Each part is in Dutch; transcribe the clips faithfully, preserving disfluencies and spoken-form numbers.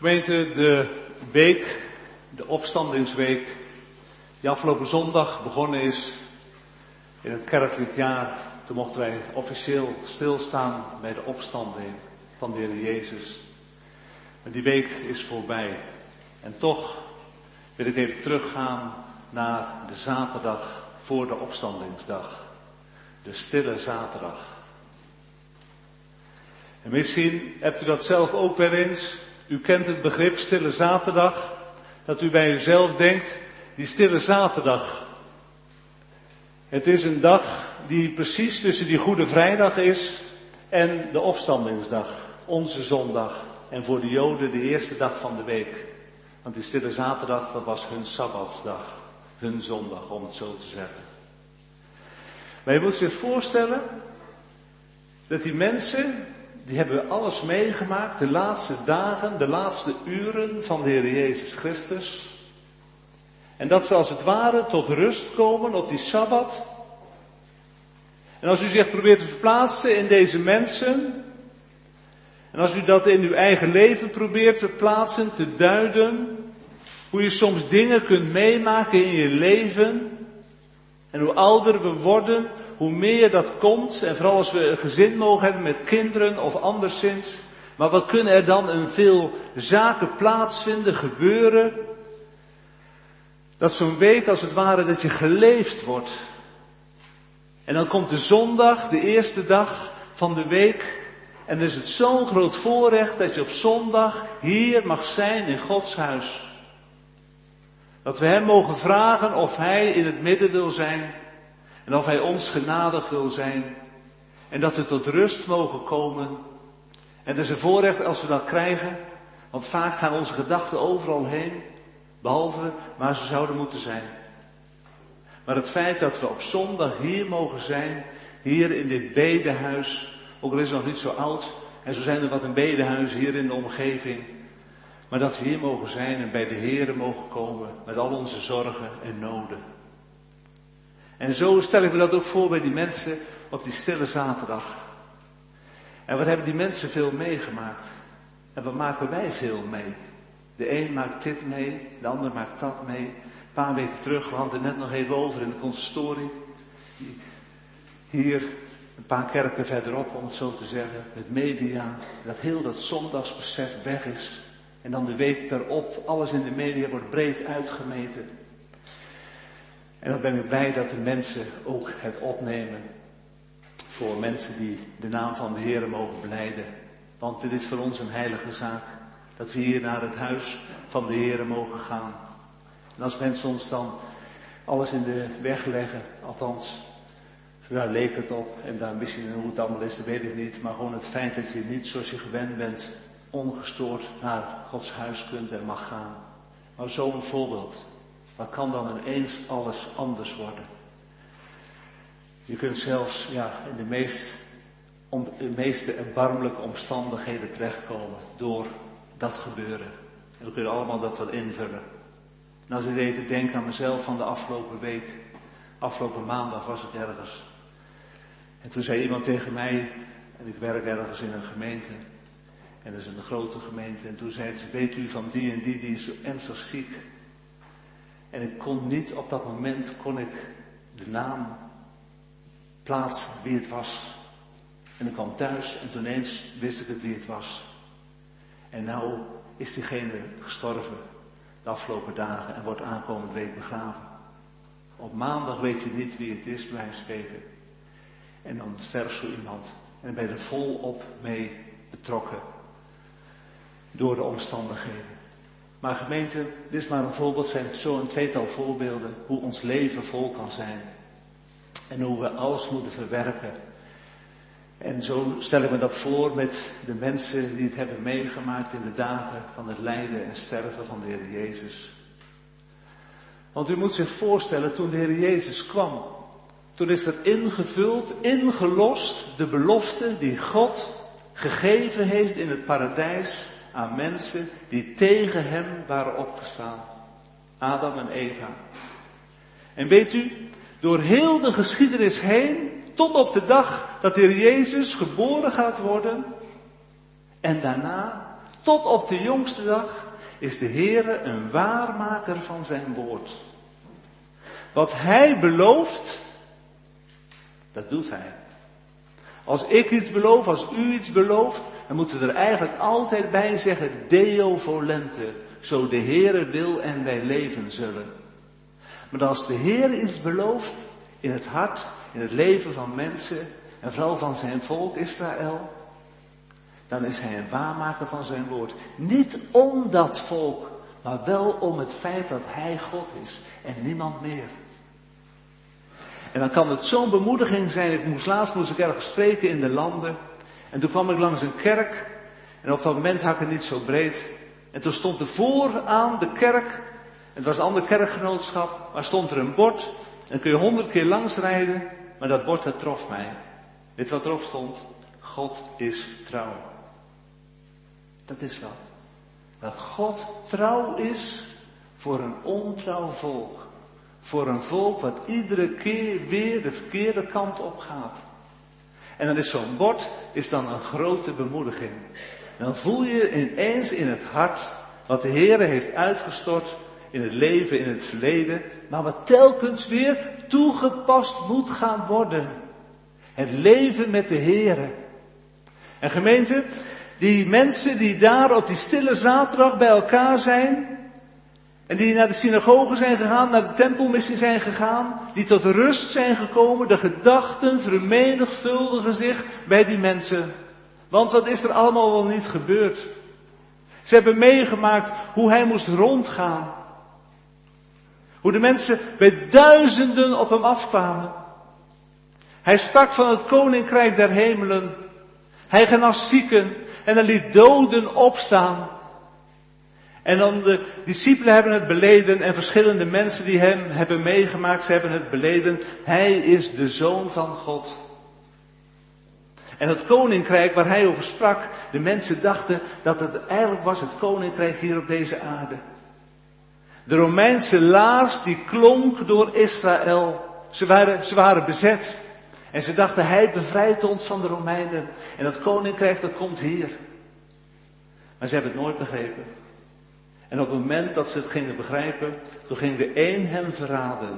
Gemeente, de week, de opstandingsweek, die afgelopen zondag begonnen is in het kerkelijk jaar. Toen mochten wij officieel stilstaan bij de opstanding van de Heer Jezus. Maar die week is voorbij. En toch wil ik even teruggaan naar de zaterdag voor de opstandingsdag. De stille zaterdag. En misschien hebt u dat zelf ook wel eens. U kent het begrip stille zaterdag. Dat u bij uzelf denkt, die stille zaterdag. Het is een dag die precies tussen die Goede Vrijdag is en de opstandingsdag. Onze zondag. En voor de Joden de eerste dag van de week. Want die stille zaterdag, dat was hun sabbatsdag. Hun zondag, om het zo te zeggen. Maar je moet zich voorstellen dat die mensen, die hebben alles meegemaakt, de laatste dagen, de laatste uren van de Heer Jezus Christus. En dat ze als het ware tot rust komen op die Sabbat. En als u zich probeert te verplaatsen in deze mensen, en als u dat in uw eigen leven probeert te plaatsen, te duiden, hoe je soms dingen kunt meemaken in je leven, en hoe ouder we worden, hoe meer dat komt, en vooral als we een gezin mogen hebben met kinderen of anderszins, maar wat kunnen er dan een veel zaken plaatsvinden, gebeuren, dat zo'n week als het ware dat je geleefd wordt. En dan komt de zondag, de eerste dag van de week, en dan is het zo'n groot voorrecht dat je op zondag hier mag zijn in Gods huis. Dat we hem mogen vragen of hij in het midden wil zijn. En of hij ons genadig wil zijn. En dat we tot rust mogen komen. En dat is een voorrecht als we dat krijgen. Want vaak gaan onze gedachten overal heen. Behalve waar ze zouden moeten zijn. Maar het feit dat we op zondag hier mogen zijn. Hier in dit bedehuis. Ook al is het nog niet zo oud. En zo zijn er wat een bedehuizen hier in de omgeving. Maar dat we hier mogen zijn en bij de Here mogen komen. Met al onze zorgen en noden. En zo stel ik me dat ook voor bij die mensen op die stille zaterdag. En wat hebben die mensen veel meegemaakt? En wat maken wij veel mee? De een maakt dit mee, de ander maakt dat mee. Een paar weken terug, we hadden het net nog even over in de consistorie. Hier, een paar kerken verderop, om het zo te zeggen, met media. Dat heel dat zondagsbesef weg is. En dan de week daarop, alles in de media wordt breed uitgemeten. En dan ben ik blij dat de mensen ook het opnemen. Voor mensen die de naam van de Heer mogen belijden. Want dit is voor ons een heilige zaak. Dat we hier naar het huis van de Heer mogen gaan. En als mensen ons dan alles in de weg leggen, althans, daar leek het op. En daar misschien hoe het allemaal is, dat weet ik niet. Maar gewoon het feit dat je niet zoals je gewend bent, ongestoord naar Gods huis kunt en mag gaan. Maar zo'n voorbeeld. Wat kan dan ineens alles anders worden? Je kunt zelfs ja, in de, meest, om, de meeste erbarmelijke omstandigheden terechtkomen door dat gebeuren. En we kunnen allemaal dat wel invullen. En als ik even denk aan mezelf van de afgelopen week. Afgelopen maandag was ik ergens. En toen zei iemand tegen mij, en ik werk ergens in een gemeente. En dat is een grote gemeente. En toen zei ze, weet u van die en die, die is zo ernstig ziek. En ik kon niet, op dat moment kon ik de naam plaatsen wie het was. En ik kwam thuis en toen ineens wist ik het wie het was. En nou is diegene gestorven de afgelopen dagen en wordt aankomende week begraven. Op maandag weet je niet wie het is, bij wijze van spreken. En dan sterft zo iemand. En dan ben je er volop mee betrokken. Door de omstandigheden. Maar gemeente, dit is maar een voorbeeld, zijn zo een tweetal voorbeelden hoe ons leven vol kan zijn. En hoe we alles moeten verwerken. En zo stel ik me dat voor met de mensen die het hebben meegemaakt in de dagen van het lijden en sterven van de Heer Jezus. Want u moet zich voorstellen, toen de Heer Jezus kwam, toen is er ingevuld, ingelost de belofte die God gegeven heeft in het paradijs aan mensen die tegen hem waren opgestaan. Adam en Eva. En weet u, door heel de geschiedenis heen, tot op de dag dat de Heer Jezus geboren gaat worden, en daarna tot op de jongste dag is de Heere een waarmaker van zijn woord. Wat hij belooft, dat doet hij. Als ik iets beloof, als u iets belooft, dan moeten we er eigenlijk altijd bij zeggen, Deo volente, zo de Heere wil en wij leven zullen. Maar als de Heer iets belooft in het hart, in het leven van mensen en vooral van zijn volk Israël, dan is hij een waarmaker van zijn woord. Niet om dat volk, maar wel om het feit dat hij God is en niemand meer. En dan kan het zo'n bemoediging zijn. Ik moest laatst moest ik ergens spreken in de landen. En toen kwam ik langs een kerk. En op dat moment had ik het niet zo breed. En toen stond er vooraan de kerk. Het was een ander kerkgenootschap. Maar stond er een bord. En dan kun je honderd keer langs rijden. Maar dat bord dat trof mij. Weet je wat erop stond? God is trouw. Dat is wat. Dat God trouw is voor een ontrouw volk. Voor een volk wat iedere keer weer de verkeerde kant op gaat. En dan is zo'n bord is dan een grote bemoediging. Dan voel je ineens in het hart wat de Heere heeft uitgestort in het leven, in het verleden. Maar wat telkens weer toegepast moet gaan worden. Het leven met de Heere. En gemeente, die mensen die daar op die stille zaterdag bij elkaar zijn. En die naar de synagoge zijn gegaan, naar de tempelmissie zijn gegaan. Die tot rust zijn gekomen. De gedachten vermenigvuldigen zich bij die mensen. Want wat is er allemaal wel niet gebeurd? Ze hebben meegemaakt hoe hij moest rondgaan. Hoe de mensen bij duizenden op hem afkwamen. Hij sprak van het koninkrijk der hemelen. Hij genas zieken en hij liet doden opstaan. En dan de discipelen hebben het beleden en verschillende mensen die hem hebben meegemaakt, ze hebben het beleden. Hij is de Zoon van God. En het koninkrijk waar hij over sprak, de mensen dachten dat het eigenlijk was het koninkrijk hier op deze aarde. De Romeinse laars die klonk door Israël. Ze waren, ze waren bezet. En ze dachten, hij bevrijdt ons van de Romeinen. En dat koninkrijk dat komt hier. Maar ze hebben het nooit begrepen. En op het moment dat ze het gingen begrijpen, toen ging de een hem verraden.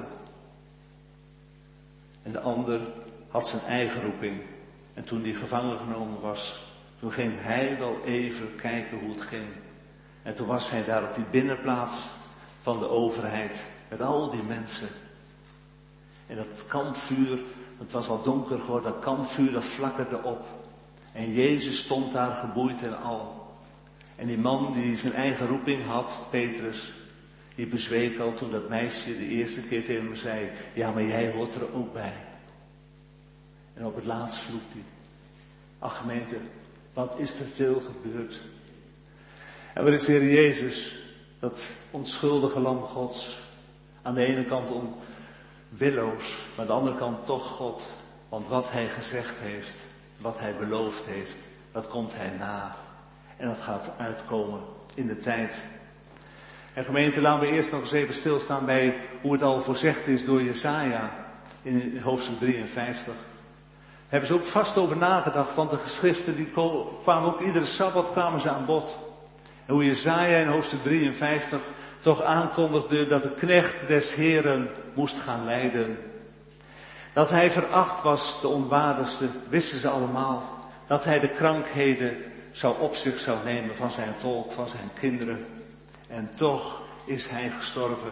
En de ander had zijn eigen roeping. En toen die gevangen genomen was, toen ging hij wel even kijken hoe het ging. En toen was hij daar op die binnenplaats van de overheid, met al die mensen. En dat kampvuur, het was al donker geworden, dat kampvuur dat flakkerde op. En Jezus stond daar geboeid en al. En die man die zijn eigen roeping had, Petrus, die bezweek al toen dat meisje de eerste keer tegen hem zei, ja, maar jij hoort er ook bij. En op het laatst vloekt hij. Ach gemeente, wat is er veel gebeurd. En wat is de Heer Jezus, dat onschuldige lam Gods, aan de ene kant onwilloos, maar aan de andere kant toch God. Want wat hij gezegd heeft, wat hij beloofd heeft, dat komt hij na. En dat gaat uitkomen in de tijd. En gemeente, laten we eerst nog eens even stilstaan bij hoe het al voorzegd is door Jesaja in hoofdstuk drieënvijftig. Hebben ze ook vast over nagedacht, want de geschriften die kwamen ook iedere Sabbat kwamen ze aan bod. En hoe Jesaja in hoofdstuk drieënvijftig toch aankondigde dat de knecht des Heren moest gaan lijden. Dat hij veracht was, de onwaardigste, wisten ze allemaal. Dat hij de krankheden zou op zich zou nemen van zijn volk, van zijn kinderen. En toch is hij gestorven.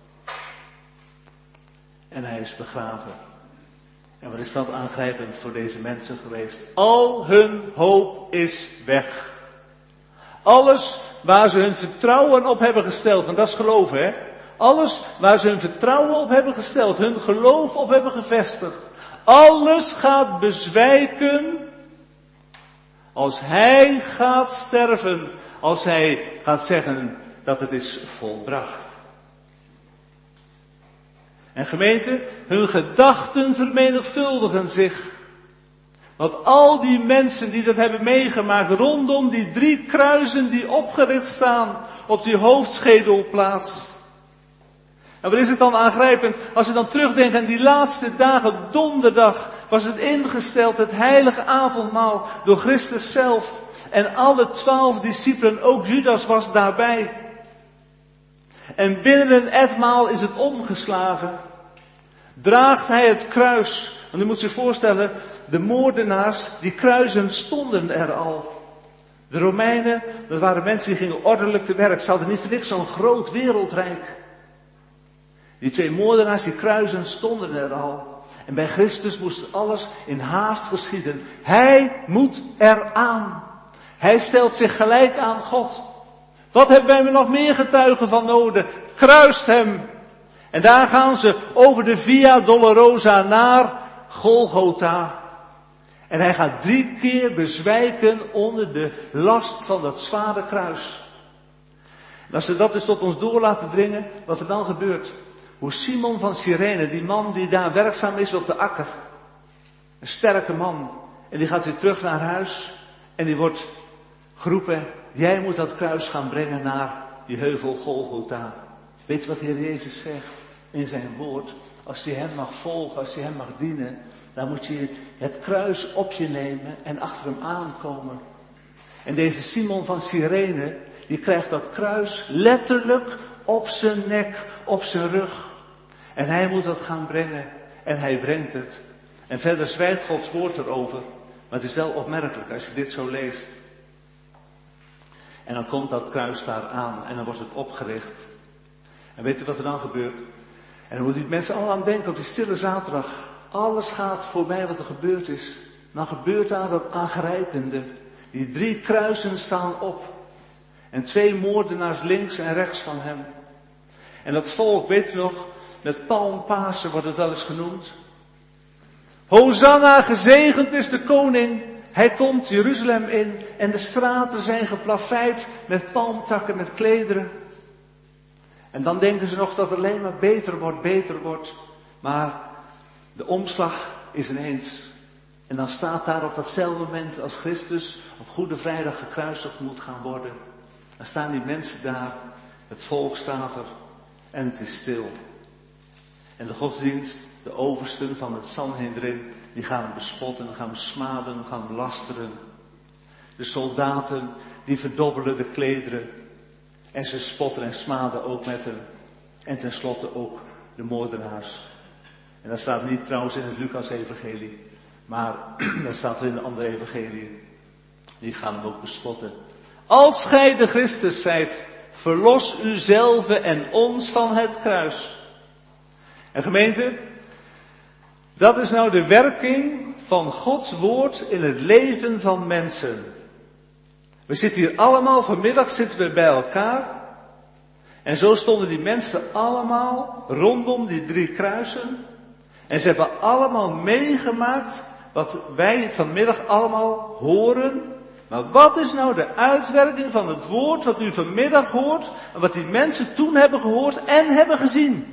En hij is begraven. En wat is dat aangrijpend voor deze mensen geweest? Al hun hoop is weg. Alles waar ze hun vertrouwen op hebben gesteld, want dat is geloven, hè? Alles waar ze hun vertrouwen op hebben gesteld, hun geloof op hebben gevestigd. Alles gaat bezwijken als hij gaat sterven, als hij gaat zeggen dat het is volbracht. En gemeente, hun gedachten vermenigvuldigen zich. Want al die mensen die dat hebben meegemaakt rondom die drie kruisen die opgericht staan op die hoofdschedelplaats. En wat is het dan aangrijpend als we dan terugdenken aan die laatste dagen, donderdag was het ingesteld, het heilige avondmaal door Christus zelf. En alle twaalf discipelen, ook Judas was daarbij. En binnen een etmaal is het omgeslagen. Draagt hij het kruis. Want u moet zich voorstellen, de moordenaars, die kruisen stonden er al. De Romeinen, dat waren mensen die gingen ordelijk te werk. Ze hadden niet voor niks zo'n groot wereldrijk. Die twee moordenaars, die kruisen stonden er al. En bij Christus moest alles in haast geschieden. Hij moet eraan. Hij stelt zich gelijk aan God. Wat hebben wij nog meer getuigen van nodig? Kruist hem. En daar gaan ze over de Via Dolorosa naar Golgotha. En hij gaat drie keer bezwijken onder de last van dat zware kruis. En als we dat dus tot ons door laten dringen, wat er dan gebeurt. Hoe Simon van Cyrene, die man die daar werkzaam is op de akker. Een sterke man. En die gaat weer terug naar huis. En die wordt geroepen, jij moet dat kruis gaan brengen naar die heuvel Golgotha. Weet je wat de Heer Jezus zegt in zijn woord? Als je hem mag volgen, als je hem mag dienen, dan moet je het kruis op je nemen en achter hem aankomen. En deze Simon van Cyrene, die krijgt dat kruis letterlijk op zijn nek, op zijn rug. En hij moet dat gaan brengen. En hij brengt het. En verder zwijgt Gods woord erover. Maar het is wel opmerkelijk als je dit zo leest. En dan komt dat kruis daar aan en dan wordt het opgericht. En weet u wat er dan gebeurt? En dan moeten mensen allemaal aan denken op die stille zaterdag. Alles gaat voorbij wat er gebeurd is. Dan gebeurt daar dat aangrijpende. Die drie kruisen staan op. En twee moordenaars links en rechts van hem. En dat volk, weet u nog, met Palmpasen wordt het wel eens genoemd. Hosanna, gezegend is de koning. Hij komt Jeruzalem in en de straten zijn geplaveid met palmtakken, met klederen. En dan denken ze nog dat het alleen maar beter wordt, beter wordt. Maar de omslag is ineens. En dan staat daar op datzelfde moment als Christus op Goede Vrijdag gekruisigd moet gaan worden. Dan staan die mensen daar, het volk staat er en het is stil. En de godsdienst, de oversten van het Sanhedrin, die gaan hem bespotten, gaan hem smaden, gaan hem lasteren. De soldaten, die verdobbelen de klederen. En ze spotten en smaden ook met hem. En tenslotte ook de moordenaars. En dat staat niet trouwens in het Lucas-evangelie. Maar dat staat er in de andere evangelie. Die gaan hem ook bespotten. Als gij de Christus zijt, verlos uzelf en ons van het kruis. En gemeente, dat is nou de werking van Gods woord in het leven van mensen. We zitten hier allemaal, vanmiddag zitten we bij elkaar. En zo stonden die mensen allemaal rondom die drie kruisen. En ze hebben allemaal meegemaakt wat wij vanmiddag allemaal horen. Maar wat is nou de uitwerking van het woord wat u vanmiddag hoort en wat die mensen toen hebben gehoord en hebben gezien?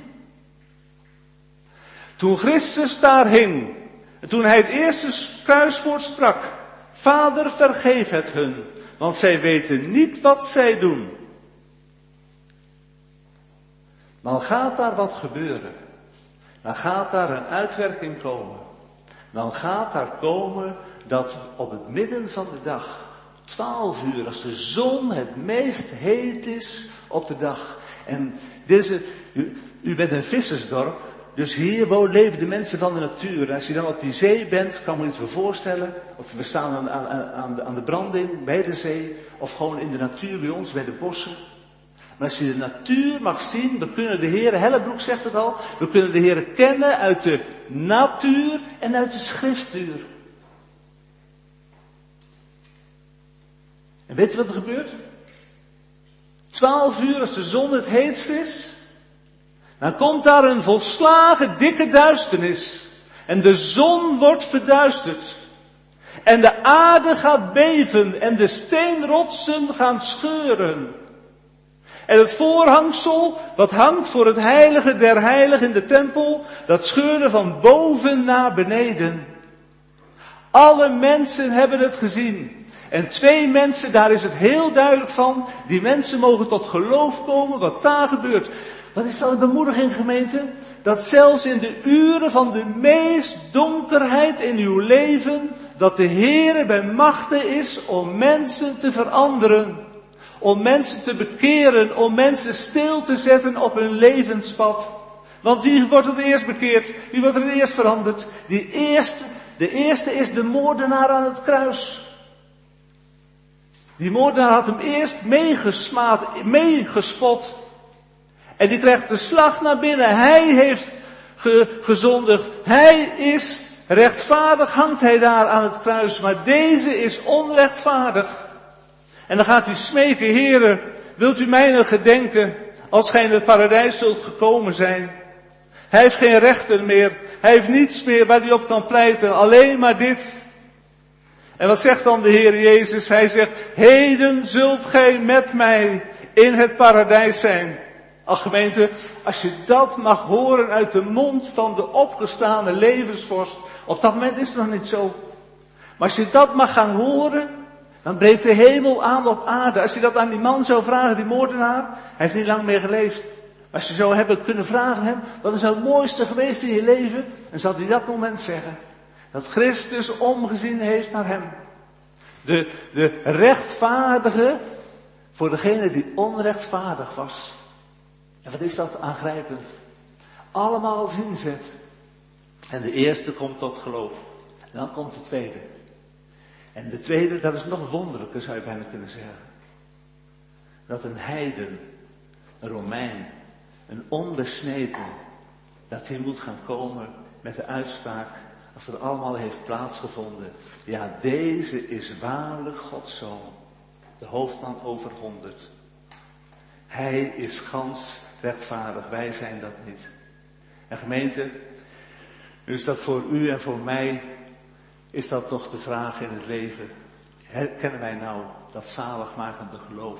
Toen Christus daar hing, en toen hij het eerste kruiswoord sprak, Vader, vergeef het hun, want zij weten niet wat zij doen. Dan gaat daar wat gebeuren. Dan gaat daar een uitwerking komen. Dan gaat daar komen dat op het midden van de dag, twaalf uur, als de zon het meest heet is op de dag. En dit is het, u, u bent een vissersdorp, dus hier wonen, leven de mensen van de natuur. En als je dan op die zee bent, kan ik me iets voor voorstellen. Of we staan aan, aan, aan, de, aan de branding, bij de zee. Of gewoon in de natuur bij ons, bij de bossen. Maar als je de natuur mag zien, we kunnen de Heer, Hellebroek zegt het al, we kunnen de Heer kennen uit de natuur en uit de schriftuur. En weet je wat er gebeurt? Twaalf uur als de zon het heetst is, dan komt daar een volslagen dikke duisternis. En de zon wordt verduisterd. En de aarde gaat beven en de steenrotsen gaan scheuren. En het voorhangsel, wat hangt voor het heilige der heiligen in de tempel, dat scheurde van boven naar beneden. Alle mensen hebben het gezien. En twee mensen, daar is het heel duidelijk van. Die mensen mogen tot geloof komen wat daar gebeurt. Wat is dat een bemoediging, gemeente? Dat zelfs in de uren van de meest donkerheid in uw leven, dat de Heere bij machten is om mensen te veranderen. Om mensen te bekeren, om mensen stil te zetten op hun levenspad. Want wie wordt er het eerst bekeerd? Wie wordt er het eerst veranderd? Die eerste, de eerste is de moordenaar aan het kruis. Die moordenaar had hem eerst meegesmaad, meegespot. En die krijgt de slag naar binnen. Hij heeft ge, gezondigd. Hij is rechtvaardig, hangt hij daar aan het kruis. Maar deze is onrechtvaardig. En dan gaat hij smeken, Heere, wilt u mij nog gedenken als gij in het paradijs zult gekomen zijn? Hij heeft geen rechten meer. Hij heeft niets meer waar hij op kan pleiten. Alleen maar dit. En wat zegt dan de Heer Jezus? Hij zegt, heden zult gij met mij in het paradijs zijn. Ach gemeente, als je dat mag horen uit de mond van de opgestane levensvorst. Op dat moment is het nog niet zo. Maar als je dat mag gaan horen, dan breekt de hemel aan op aarde. Als je dat aan die man zou vragen, die moordenaar, hij heeft niet lang meer geleefd. Maar als je zou hebben kunnen vragen hem, wat is nou het mooiste geweest in je leven? Dan zal hij dat moment zeggen. Dat Christus omgezien heeft naar hem. De, de rechtvaardige voor degene die onrechtvaardig was. En wat is dat aangrijpend? Allemaal zinzet. En de eerste komt tot geloof. En dan komt de tweede. En de tweede, dat is nog wonderlijker, zou je bijna kunnen zeggen. Dat een heiden, een Romein, een onbesneden, dat hij moet gaan komen met de uitspraak, als het allemaal heeft plaatsgevonden. Ja, deze is waarlijk Gods zoon, de hoofdman over honderd. Hij is gans rechtvaardig, wij zijn dat niet. En gemeente, nu is dat voor u en voor mij, is dat toch de vraag in het leven. Herkennen wij nou dat zaligmakende geloof?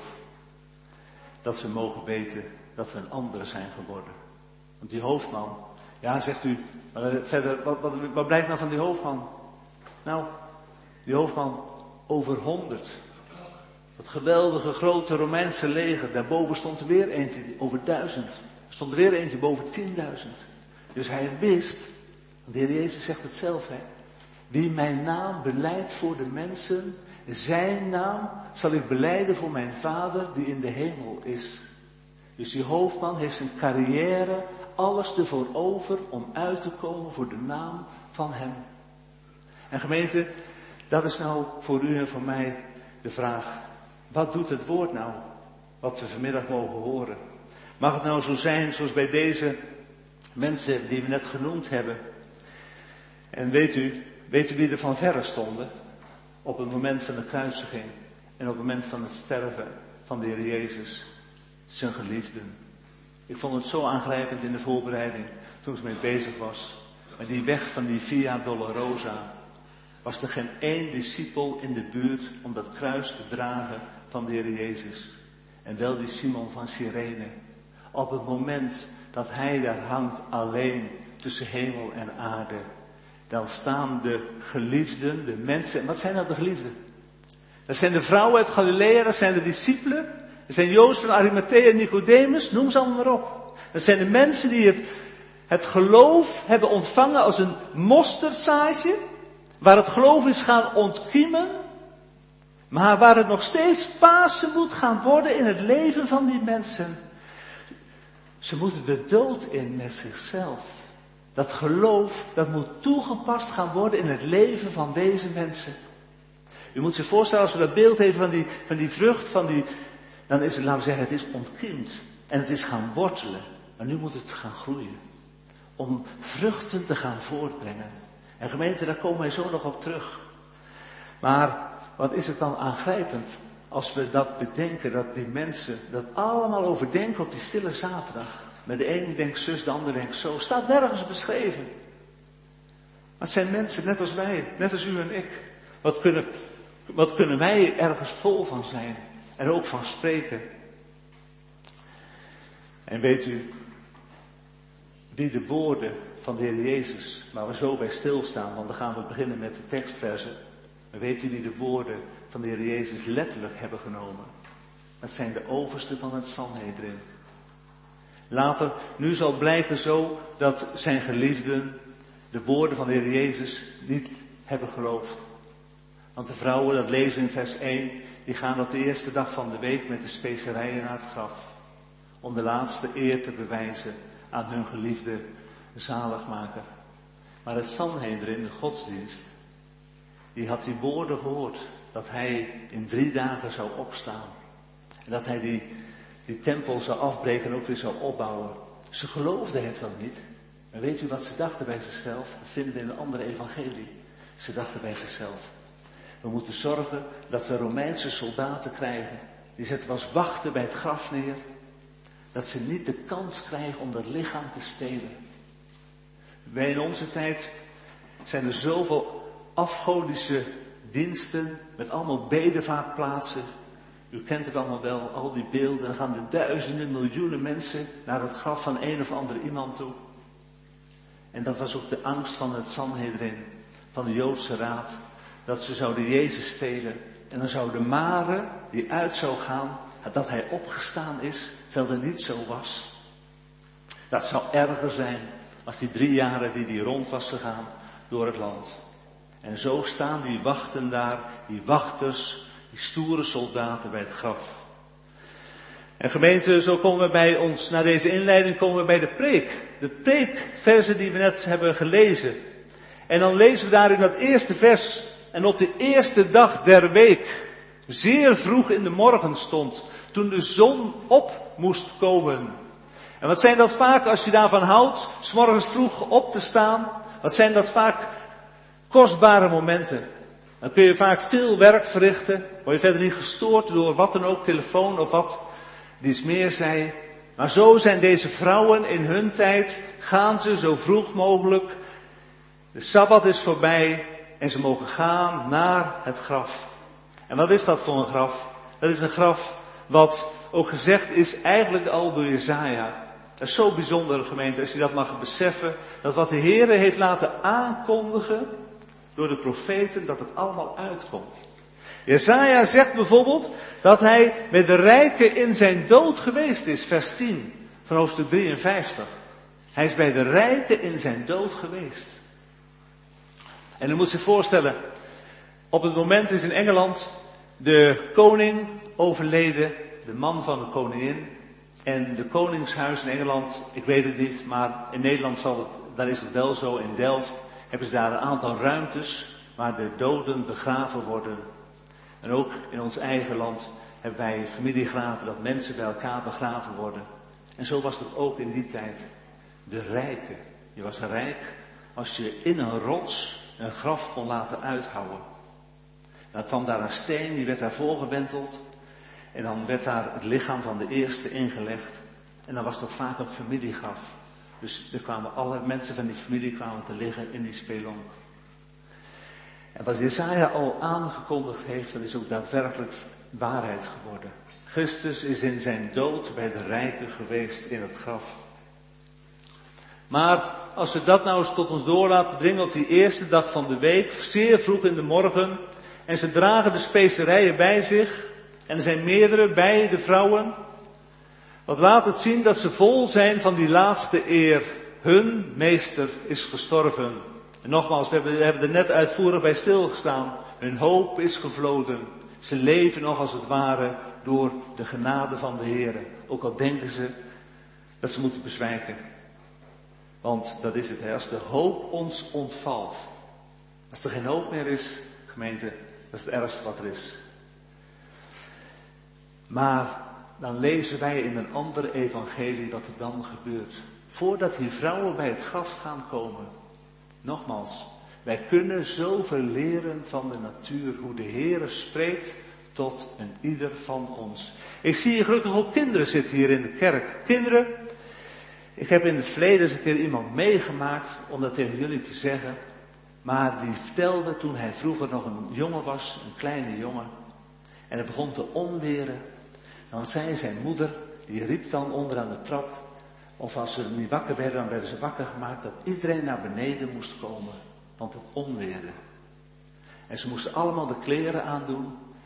Dat we mogen weten dat we een andere zijn geworden. Want die hoofdman, ja zegt u, maar verder, wat, wat, wat blijkt nou van die hoofdman? Nou, die hoofdman over honderd. Dat geweldige grote Romeinse leger, daarboven stond er weer eentje over duizend. Er stond er weer eentje boven tienduizend. Dus hij wist, want de Heer Jezus zegt het zelf, hè. Wie mijn naam belijdt voor de mensen, zijn naam zal ik belijden voor mijn Vader die in de hemel is. Dus die hoofdman heeft zijn carrière, alles ervoor over om uit te komen voor de naam van hem. En gemeente, dat is nou voor u en voor mij de vraag. Wat doet het woord nou, wat we vanmiddag mogen horen? Mag het nou zo zijn zoals bij deze mensen die we net genoemd hebben? En weet u, weet u wie er van verre stonden? Op het moment van de kruisiging en op het moment van het sterven van de Heer Jezus, zijn geliefden. Ik vond het zo aangrijpend in de voorbereiding toen ik mee bezig was. Maar die weg van die Via Dolorosa was er geen één discipel in de buurt om dat kruis te dragen van de Heer Jezus. En wel die Simon van Cyrene. Op het moment dat hij daar hangt alleen tussen hemel en aarde, dan staan de geliefden, de mensen. En wat zijn nou de geliefden? Dat zijn de vrouwen uit Galilea, dat zijn de discipelen. Dat zijn Jozef van Arimathea en Nicodemus, noem ze allemaal maar op. Dat zijn de mensen die het, het geloof hebben ontvangen als een mosterdzaadje, waar het geloof is gaan ontkiemen, maar waar het nog steeds Pasen moet gaan worden in het leven van die mensen. Ze moeten de dood in met zichzelf. Dat geloof, dat moet toegepast gaan worden in het leven van deze mensen. U moet zich voorstellen, als we dat beeld hebben van die, van die vrucht, van die, dan is het, laten we zeggen, het is ontkiemd. En het is gaan wortelen. Maar nu moet het gaan groeien. Om vruchten te gaan voortbrengen. En gemeente, daar komen wij zo nog op terug. Maar wat is het dan aangrijpend als we dat bedenken, dat die mensen dat allemaal overdenken op die stille zaterdag. Met de een denkt zus, de ander denkt zo. Staat nergens beschreven. Maar het zijn mensen net als wij, net als u en ik. Wat kunnen, wat kunnen wij ergens vol van zijn? En er ook van spreken. En weet u, wie de woorden van de Heer Jezus, waar we zo bij stilstaan, want dan gaan we beginnen met de tekstversen. Maar weet u wie de woorden van de Heer Jezus letterlijk hebben genomen. Dat zijn de oversten van het Sanhedrin. Later, nu zal blijken zo dat zijn geliefden de woorden van de Heer Jezus niet hebben geloofd. Want de vrouwen, dat lezen we in vers één, die gaan op de eerste dag van de week met de specerijen naar het graf. Om de laatste eer te bewijzen aan hun geliefde zaligmaker. Maar het Sanhedrin, de godsdienst, die had die woorden gehoord. Dat hij in drie dagen zou opstaan. En dat hij die, die tempel zou afbreken en ook weer zou opbouwen. Ze geloofden het wel niet. Maar weet u wat ze dachten bij zichzelf? Dat vinden we in een andere evangelie. Ze dachten bij zichzelf. We moeten zorgen dat we Romeinse soldaten krijgen. Die zetten als wachten bij het graf neer. Dat ze niet de kans krijgen om dat lichaam te stelen. Wij in onze tijd zijn er zoveel afgodische diensten met allemaal bedevaartplaatsen. U kent het allemaal wel, al die beelden. Dan gaan er duizenden, miljoenen mensen naar het graf van een of andere iemand toe. En dat was ook de angst van het Sanhedrin, van de Joodse raad. Dat ze zouden Jezus stelen. En dan zou de mare die uit zou gaan, dat hij opgestaan is, terwijl dat niet zo was. Dat zou erger zijn als die drie jaren die hij rond was gegaan door het land. En zo staan die wachten daar, die wachters, die stoere soldaten bij het graf. En gemeente, zo komen we bij ons, na deze inleiding komen we bij de preek. De preekversen die we net hebben gelezen. En dan lezen we daar in dat eerste vers. En op de eerste dag der week, zeer vroeg in de morgen stond, toen de zon op moest komen. En wat zijn dat vaak, als je daarvan houdt, 's morgens vroeg op te staan, wat zijn dat vaak kostbare momenten. Dan kun je vaak veel werk verrichten, word je verder niet gestoord door wat dan ook, telefoon of wat dies meer zij. Maar zo zijn deze vrouwen in hun tijd, gaan ze zo vroeg mogelijk. De Sabbat is voorbij en ze mogen gaan naar het graf. En wat is dat voor een graf? Dat is een graf wat ook gezegd is eigenlijk al door Jesaja. Dat is zo bijzonder, gemeente, als je dat mag beseffen, dat wat de Heere heeft laten aankondigen door de profeten, dat het allemaal uitkomt. Jesaja zegt bijvoorbeeld dat hij met de rijken in zijn dood geweest is, vers tien van hoofdstuk drieënvijftig. Hij is bij de rijken in zijn dood geweest. En u moet zich voorstellen, op het moment is in Engeland de koning overleden, de man van de koningin. En de koningshuis in Engeland, ik weet het niet, maar in Nederland zal het, daar is het wel zo, in Delft hebben ze daar een aantal ruimtes waar de doden begraven worden. En ook in ons eigen land hebben wij familiegraven, dat mensen bij elkaar begraven worden. En zo was het ook in die tijd. De rijken. Je was rijk als je in een rots een graf kon laten uithouwen. Dan kwam daar een steen, die werd daar voorgewenteld. En dan werd daar het lichaam van de eerste ingelegd. En dan was dat vaak een familiegraf. Dus er kwamen alle mensen van die familie kwamen te liggen in die spelonk. En wat Jesaja al aangekondigd heeft, dat is ook daadwerkelijk waarheid geworden. Christus is in zijn dood bij de rijken geweest in het graf. Maar als we dat nou eens tot ons door laten dringen op die eerste dag van de week, zeer vroeg in de morgen, en ze dragen de specerijen bij zich, en er zijn meerdere bij de vrouwen, wat laat het zien dat ze vol zijn van die laatste eer. Hun meester is gestorven. En nogmaals, we hebben, we hebben er net uitvoerig bij stilgestaan. Hun hoop is gevloden. Ze leven nog als het ware door de genade van de Heer. Ook al denken ze dat ze moeten bezwijken. Want dat is het, hè. Als de hoop ons ontvalt. Als er geen hoop meer is, gemeente, dat is het ergste wat er is. Maar dan lezen wij in een andere evangelie wat er dan gebeurt. Voordat die vrouwen bij het graf gaan komen. Nogmaals, wij kunnen zoveel leren van de natuur. Hoe de Heere spreekt tot een ieder van ons. Ik zie hier gelukkig ook kinderen zitten hier in de kerk. Kinderen, ik heb in het verleden eens een keer iemand meegemaakt om dat tegen jullie te zeggen. Maar die vertelde toen hij vroeger nog een jongen was, een kleine jongen. En het begon te onweren. Dan zei zijn moeder, die riep dan onder aan de trap, of als ze niet wakker werden, dan werden ze wakker gemaakt, dat iedereen naar beneden moest komen, want het onweerde. En ze moesten allemaal de kleren aandoen,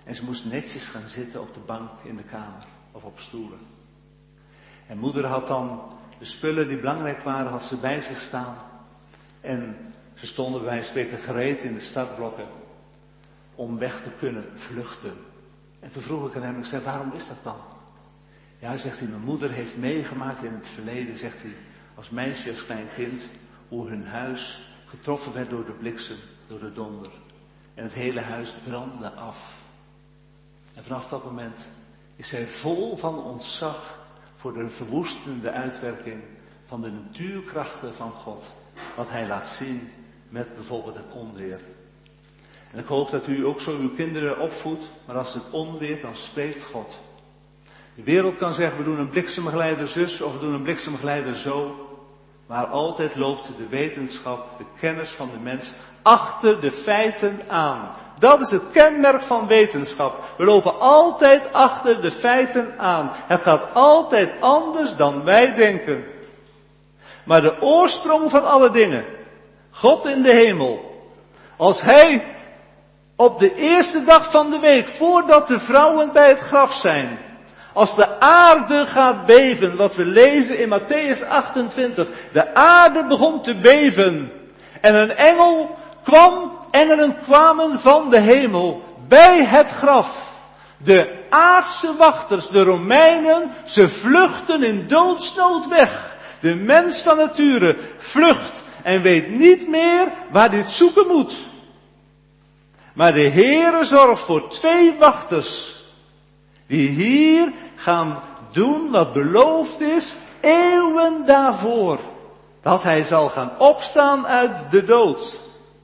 En ze moest netjes gaan zitten op de bank in de kamer of op stoelen. En moeder had dan de spullen die belangrijk waren, had ze bij zich staan. En ze stonden bij wijze van spreken gereed in de startblokken om weg te kunnen vluchten. En toen vroeg ik aan hem, ik zei, waarom is dat dan? Ja, zegt hij, mijn moeder heeft meegemaakt in het verleden, zegt hij, als meisje, als klein kind, hoe hun huis getroffen werd door de bliksem, door de donder. En het hele huis brandde af. En vanaf dat moment is zij vol van ontzag voor de verwoestende uitwerking van de natuurkrachten van God. Wat hij laat zien met bijvoorbeeld het onweer. En ik hoop dat u ook zo uw kinderen opvoedt, maar als het onweert, dan spreekt God. De wereld kan zeggen, we doen een bliksemgeleider zus of we doen een bliksemgeleider zo. Maar altijd loopt de wetenschap, de kennis van de mens, achter de feiten aan. Dat is het kenmerk van wetenschap. We lopen altijd achter de feiten aan. Het gaat altijd anders dan wij denken. Maar de oorsprong van alle dingen, God in de hemel, als hij op de eerste dag van de week, voordat de vrouwen bij het graf zijn, als de aarde gaat beven, wat we lezen in Mattheüs achtentwintig, de aarde begon te beven en een engel kwam, engelen kwamen van de hemel bij het graf. De aardse wachters, de Romeinen, ze vluchten in doodsnood weg. De mens van nature vlucht en weet niet meer waar dit zoeken moet. Maar de Heere zorgt voor twee wachters, die hier gaan doen wat beloofd is, eeuwen daarvoor. Dat hij zal gaan opstaan uit de dood.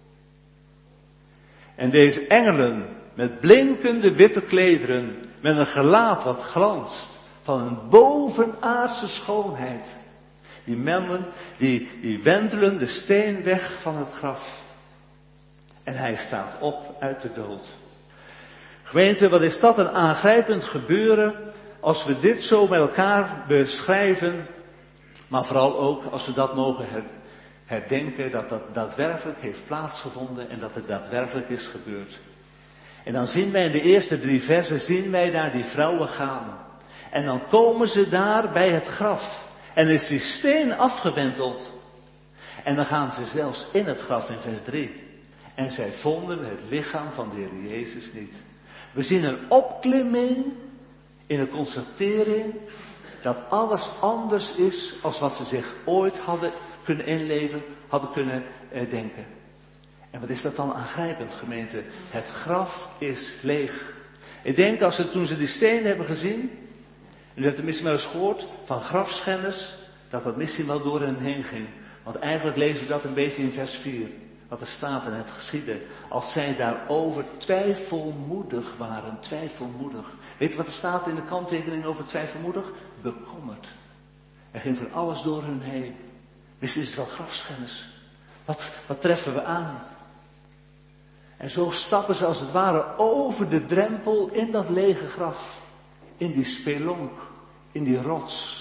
En deze engelen, met blinkende witte klederen, met een gelaat wat glanst, van een bovenaardse schoonheid. Die mannen, die, die wentelen de steen weg van het graf. En hij staat op uit de dood. Gemeente, wat is dat een aangrijpend gebeuren als we dit zo met elkaar beschrijven, maar vooral ook als we dat mogen herdenken, dat dat daadwerkelijk heeft plaatsgevonden en dat het daadwerkelijk is gebeurd. En dan zien wij in de eerste drie versen, zien wij daar die vrouwen gaan. En dan komen ze daar bij het graf. En is die steen afgewenteld. En dan gaan ze zelfs in het graf in vers drie. En zij vonden het lichaam van de Heer Jezus niet. We zien een opklimming in een constatering dat alles anders is als wat ze zich ooit hadden kunnen inleven, hadden kunnen eh, denken. En wat is dat dan aangrijpend, gemeente? Het graf is leeg. Ik denk als ze toen ze die steen hebben gezien, en u hebt het misschien wel eens gehoord van grafschennis, dat dat misschien wel door hen heen ging. Want eigenlijk lezen we dat een beetje in vers vier. Wat er staat in het geschieden. Als zij daarover twijfelmoedig waren. Twijfelmoedig. Weet je wat er staat in de kanttekening over twijfelmoedig? Bekommerd. Er ging van alles door hun heen. Wist is het wel grafschennis? Wat, wat treffen we aan? En zo stappen ze als het ware over de drempel in dat lege graf. In die spelonk. In die rots.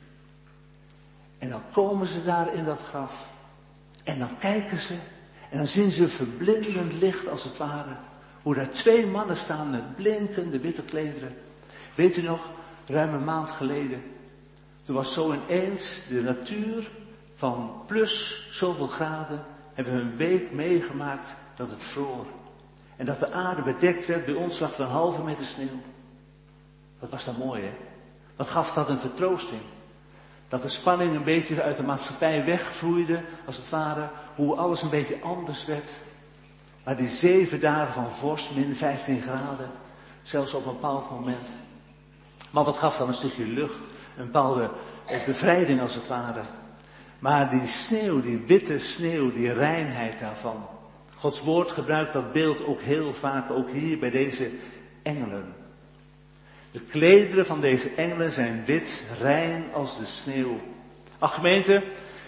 En dan komen ze daar in dat graf. En dan kijken ze. En dan zien ze verblindend licht als het ware. Hoe daar twee mannen staan met blinkende witte klederen. Weet u nog, ruim een maand geleden. Toen was zo ineens de natuur van plus zoveel graden. Hebben we een week meegemaakt dat het vroor. En dat de aarde bedekt werd. Bij ons lag er een halve meter sneeuw. Wat was dat mooi, hè? Wat gaf dat een vertroosting? Dat de spanning een beetje uit de maatschappij wegvloeide, als het ware. Hoe alles een beetje anders werd. Maar die zeven dagen van vorst, min vijftien graden. Zelfs op een bepaald moment. Maar wat gaf dan een stukje lucht? Een bepaalde bevrijding als het ware. Maar die sneeuw, die witte sneeuw, die reinheid daarvan. Gods woord gebruikt dat beeld ook heel vaak, ook hier bij deze engelen. De klederen van deze engelen zijn wit, rein als de sneeuw. Ach gemeente,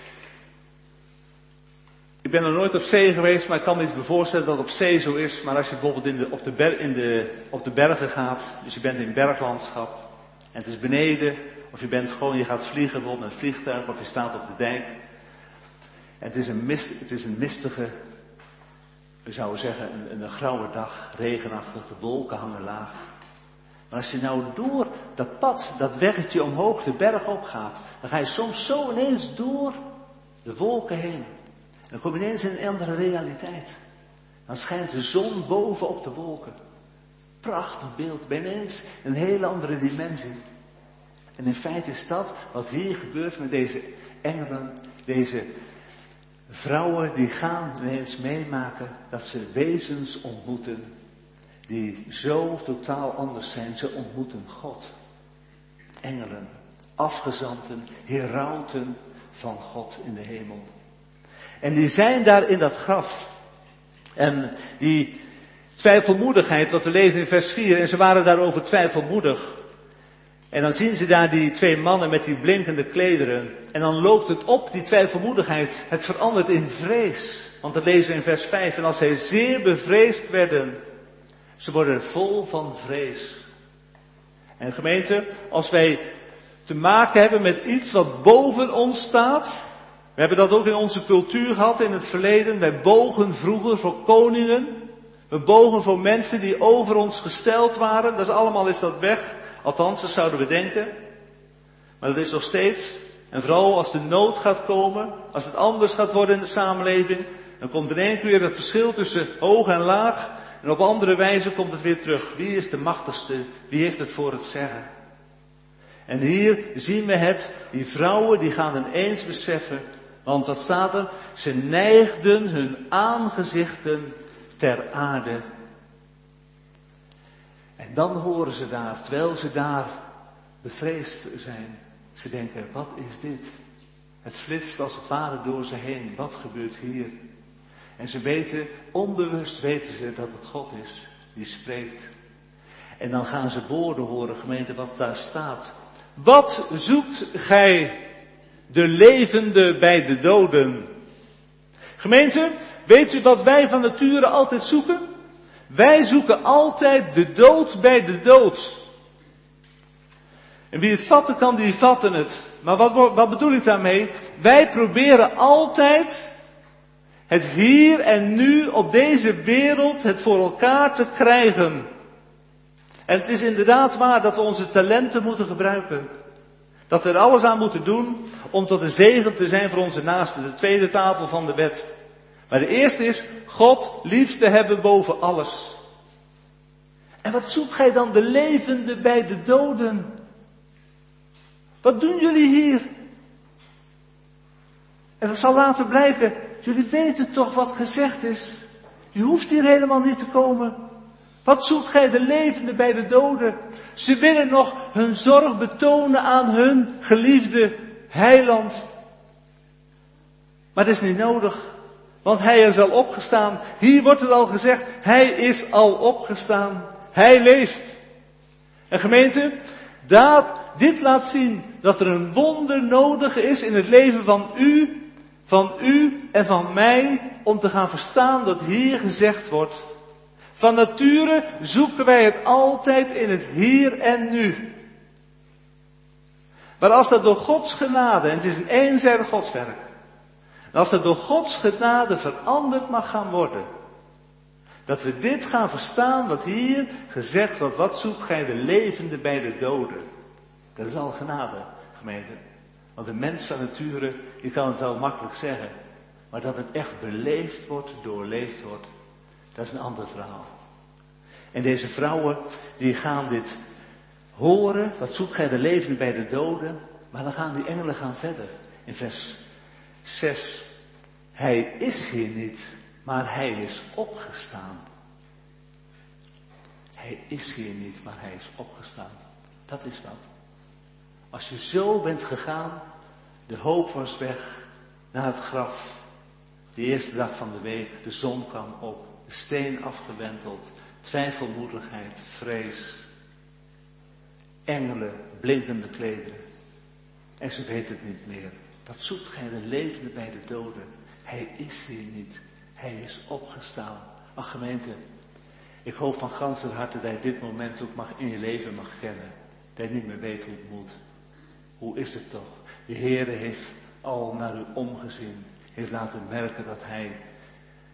ik ben nog nooit op zee geweest, maar ik kan me iets voorstellen dat het op zee zo is. Maar als je bijvoorbeeld in de, op, de ber, in de, op de bergen gaat, dus je bent in berglandschap, en het is beneden, of je bent gewoon, je gaat vliegen bijvoorbeeld met een vliegtuig, of je staat op de dijk. En het is een, mist, het is een mistige we zouden zeggen, een, een grauwe dag, regenachtig, de wolken hangen laag. Maar als je nou door dat pad, dat weggetje omhoog de berg op gaat, dan ga je soms zo ineens door de wolken heen. En dan kom je ineens in een andere realiteit. Dan schijnt de zon boven op de wolken. Prachtig beeld, bij ineens een hele andere dimensie. En in feite is dat wat hier gebeurt met deze engelen, deze vrouwen die gaan ineens meemaken dat ze wezens ontmoeten die zo totaal anders zijn. Ze ontmoeten God. Engelen, afgezanten, herauten van God in de hemel. En die zijn daar in dat graf. En die twijfelmoedigheid, wat we lezen in vers vier, en ze waren daarover twijfelmoedig. En dan zien ze daar die twee mannen met die blinkende klederen. En dan loopt het op, die twijfelmoedigheid. Het verandert in vrees. Want dat lezen we in vers vijf. En als zij zeer bevreesd werden, ze worden vol van vrees. En gemeente, als wij te maken hebben met iets wat boven ons staat. We hebben dat ook in onze cultuur gehad in het verleden. Wij bogen vroeger voor koningen. We bogen voor mensen die over ons gesteld waren. Dat is allemaal is dat weg. Althans, dat zouden we denken. Maar dat is nog steeds. En vooral als de nood gaat komen. Als het anders gaat worden in de samenleving. Dan komt in één keer weer het verschil tussen hoog en laag. En op andere wijze komt het weer terug. Wie is de machtigste? Wie heeft het voor het zeggen? En hier zien we het. Die vrouwen die gaan ineens beseffen. Want wat staat er? Ze neigden hun aangezichten ter aarde. En dan horen ze daar, terwijl ze daar bevreesd zijn. Ze denken, wat is dit? Het flitst als het ware door ze heen. Wat gebeurt hier? En ze weten, onbewust weten ze dat het God is die spreekt. En dan gaan ze woorden horen, gemeente, wat daar staat. Wat zoekt gij de levende bij de doden? Gemeente, weet u wat wij van nature altijd zoeken? Wij zoeken altijd de dood bij de dood. En wie het vatten kan, die vatten het. Maar wat, wat bedoel ik daarmee? Wij proberen altijd het hier en nu op deze wereld het voor elkaar te krijgen. En het is inderdaad waar dat we onze talenten moeten gebruiken. Dat we er alles aan moeten doen om tot een zegen te zijn voor onze naasten. De tweede tafel van de wet. Maar de eerste is God lief te hebben boven alles. En wat zoekt gij dan de levende bij de doden? Wat doen jullie hier? En dat zal later blijken. Jullie weten toch wat gezegd is. Je hoeft hier helemaal niet te komen. Wat zoekt gij de levende bij de doden? Ze willen nog hun zorg betonen aan hun geliefde heiland. Maar dat is niet nodig. Want hij is al opgestaan. Hier wordt het al gezegd. Hij is al opgestaan. Hij leeft. En gemeente, dat, dit laat zien dat er een wonder nodig is in het leven van u, van u en van mij, om te gaan verstaan dat hier gezegd wordt. Van nature zoeken wij het altijd in het hier en nu. Maar als dat door Gods genade, en het is een eenzijdig Godswerk, en als dat door Gods genade veranderd mag gaan worden, dat we dit gaan verstaan wat hier gezegd wordt, wat zoekt gij de levende bij de doden? Dat is al genade, gemeente. Want de mens van nature, die kan het wel makkelijk zeggen, maar dat het echt beleefd wordt, doorleefd wordt, dat is een ander verhaal. En deze vrouwen, die gaan dit horen, wat zoekt gij de levende bij de doden? Maar dan gaan die engelen gaan verder. In vers zes. Hij is hier niet, maar hij is opgestaan. Hij is hier niet, maar hij is opgestaan. Dat is wat. Als je zo bent gegaan, de hoop was weg naar het graf. De eerste dag van de week, de zon kwam op, de steen afgewenteld, twijfelmoedigheid, vrees, engelen, blinkende klederen. En ze weten het niet meer. Wat zoekt gij de levende bij de doden? Hij is hier niet. Hij is opgestaan. Ach gemeente, ik hoop van ganser harte dat je dit moment ook mag in je leven mag kennen. Dat je niet meer weet hoe het moet. Hoe is het toch? De Heere heeft al naar u omgezien. Heeft laten merken dat hij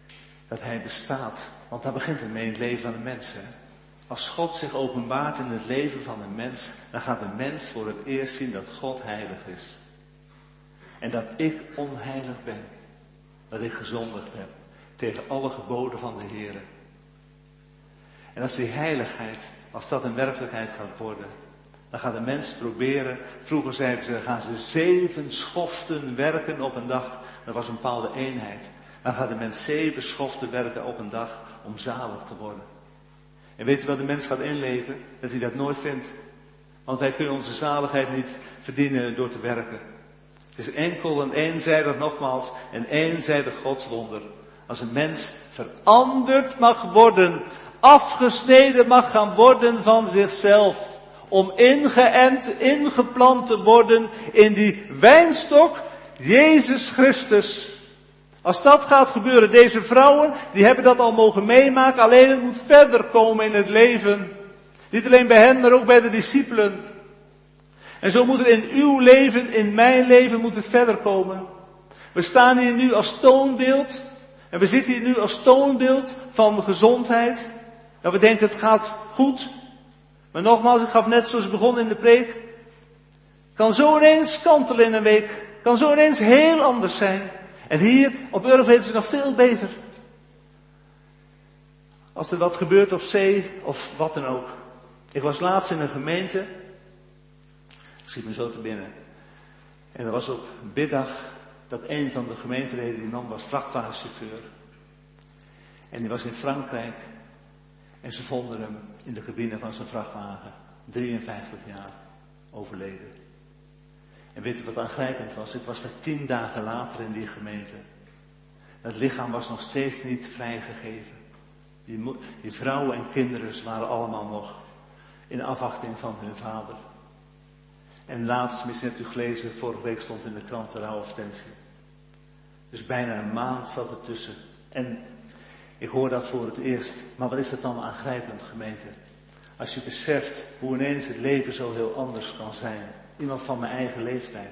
Dat hij bestaat. Want daar begint het mee in het leven van de mens. Hè? Als God zich openbaart in het leven van een mens, dan gaat de mens voor het eerst zien dat God heilig is. En dat ik onheilig ben. Dat ik gezondigd heb tegen alle geboden van de Heer. En als die heiligheid, als dat een werkelijkheid gaat worden, dan gaat de mens proberen, vroeger zeiden ze, gaan ze zeven schoften werken op een dag. Dat was een bepaalde eenheid. Dan gaat de mens zeven schoften werken op een dag om zalig te worden. En weet u wat de mens gaat inleven? Dat hij dat nooit vindt. Want wij kunnen onze zaligheid niet verdienen door te werken. Het is enkel en eenzijdig, nogmaals, een eenzijdig godswonder. Als een mens veranderd mag worden, afgesneden mag gaan worden van zichzelf. Om ingeënt, ingeplant te worden in die wijnstok, Jezus Christus. Als dat gaat gebeuren, deze vrouwen, die hebben dat al mogen meemaken, alleen het moet verder komen in het leven. Niet alleen bij hen, maar ook bij de discipelen. En zo moet het in uw leven, in mijn leven, moet het verder komen. We staan hier nu als toonbeeld, en we zitten hier nu als toonbeeld van gezondheid. Dat we denken, het gaat goed. Maar nogmaals, ik gaf net zoals begon in de preek. Kan zo ineens kantelen in een week. Kan zo ineens heel anders zijn. En hier op Urk is het nog veel beter. Als er wat gebeurt op zee of wat dan ook. Ik was laatst in een gemeente. Schiet me zo te binnen. En er was op een biddag dat een van de gemeenteleden, die man was vrachtwagenchauffeur. En die was in Frankrijk. En ze vonden hem in de cabine van zijn vrachtwagen. drieënvijftig jaar overleden. En weet u wat aangrijpend was? Ik was daar tien dagen later in die gemeente. Het lichaam was nog steeds niet vrijgegeven. Die, mo- die vrouwen en kinderen waren allemaal nog in afwachting van hun vader. En laatst, misschien hebt u gelezen, vorige week stond in de krant de rouwadvertentie. Dus bijna een maand zat er tussen. En ik hoor dat voor het eerst. Maar wat is dat dan aangrijpend, gemeente? Als je beseft hoe ineens het leven zo heel anders kan zijn. Iemand van mijn eigen leeftijd.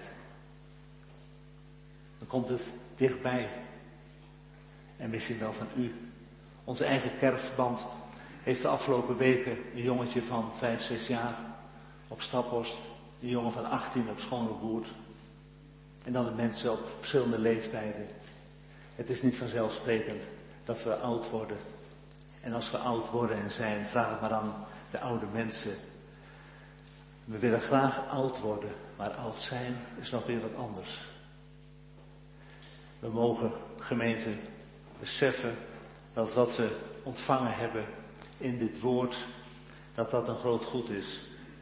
Dan komt het dichtbij. En misschien wel van u. Onze eigen kerkverband heeft de afgelopen weken een jongetje van vijf, zes jaar op Staphorst. Een jongen van achttien op Schoonhoekwoerd. En dan de mensen op verschillende leeftijden. Het is niet vanzelfsprekend dat we oud worden. En als we oud worden en zijn, vraag het maar aan de oude mensen. We willen graag oud worden, maar oud zijn is nog weer wat anders. We mogen, gemeente, beseffen dat wat we ontvangen hebben in dit woord, dat dat een groot goed is.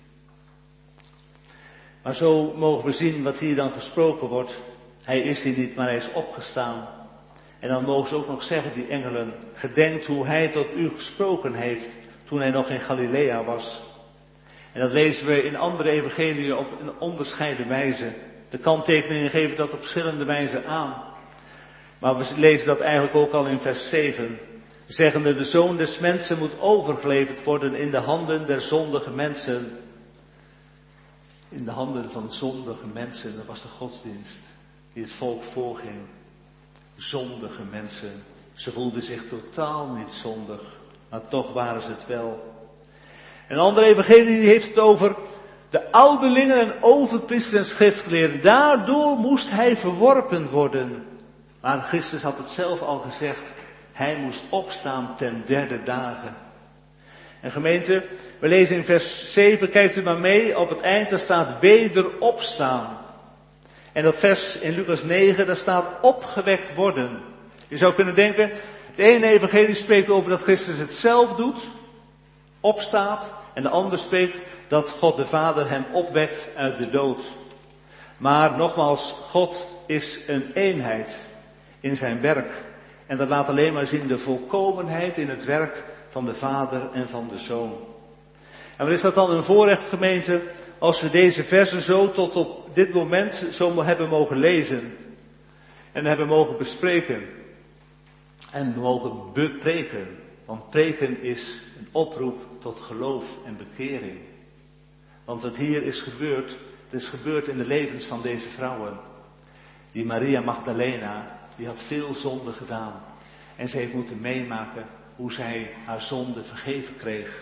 Maar zo mogen we zien wat hier dan gesproken wordt. Hij is hier niet, maar hij is opgestaan. En dan mogen ze ook nog zeggen, die engelen, gedenkt hoe hij tot u gesproken heeft toen hij nog in Galilea was. En dat lezen we in andere evangeliën op een onderscheiden wijze. De kanttekeningen geven dat op verschillende wijzen aan. Maar we lezen dat eigenlijk ook al in vers zeven. Zeggende, de Zoon des Mensen moet overgeleverd worden in de handen der zondige mensen. In de handen van zondige mensen, dat was de godsdienst die het volk voorging. Zondige mensen. Ze voelden zich totaal niet zondig, maar toch waren ze het wel. Een andere evangelie heeft het over de ouderlingen en overpriesters en schriftgeleerden. Daardoor moest hij verworpen worden. Maar Christus had het zelf al gezegd. Hij moest opstaan ten derde dagen. En gemeente, we lezen in vers zeven, kijkt u maar mee, op het eind daar staat wederopstaan. En dat vers in Lucas negen, daar staat opgewekt worden. Je zou kunnen denken, de ene evangelie spreekt over dat Christus het zelf doet, opstaat. En de ander spreekt dat God de Vader hem opwekt uit de dood. Maar nogmaals, God is een eenheid in zijn werk. En dat laat alleen maar zien de volkomenheid in het werk van de Vader en van de Zoon. En wat is dat dan een voorrecht, gemeente, als we deze versen zo tot op dit moment zo hebben mogen lezen. En hebben mogen bespreken. En mogen bepreken. Want preken is een oproep tot geloof en bekering. Want wat hier is gebeurd, het is gebeurd in de levens van deze vrouwen. Die Maria Magdalena, die had veel zonde gedaan. En ze heeft moeten meemaken hoe zij haar zonde vergeven kreeg.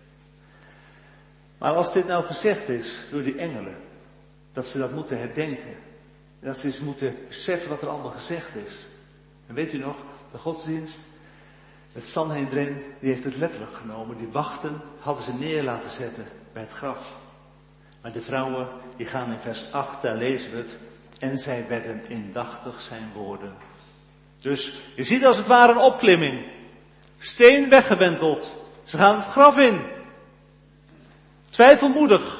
Maar als dit nou gezegd is door die engelen, dat ze dat moeten herdenken, dat ze eens moeten beseffen wat er allemaal gezegd is. En weet u nog, de godsdienst, het Sanhedrin, die heeft het letterlijk genomen. Die wachten hadden ze neer laten zetten bij het graf. Maar de vrouwen, die gaan in vers acht, daar lezen we het. En zij werden indachtig zijn woorden. Dus je ziet als het ware een opklimming. Steen weggewenteld. Ze gaan het graf in. Twijfelmoedig.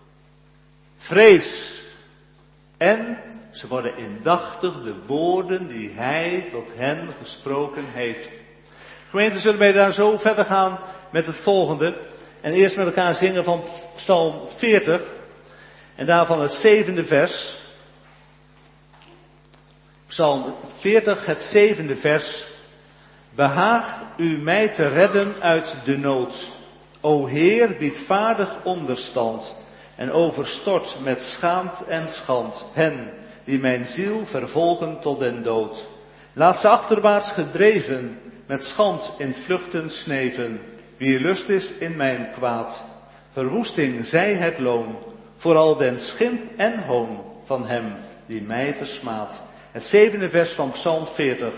Vrees. En ze worden indachtig de woorden die hij tot hen gesproken heeft. Gemeente, zullen wij daar zo verder gaan met het volgende. En eerst met elkaar zingen van Psalm veertig. En daarvan het zevende vers. Psalm veertig, het zevende vers. Behaagt u mij te redden uit de nood. O Heer, bied vaardig onderstand. En overstort met schaamt en schand hen die mijn ziel vervolgen tot den dood. Laat ze achterwaarts gedreven met schand in vluchten sneven. Wie lust is in mijn kwaad. Verwoesting zij het loon. Vooral den schimp en hoon van hem die mij versmaadt. Het zevende vers van Psalm veertig.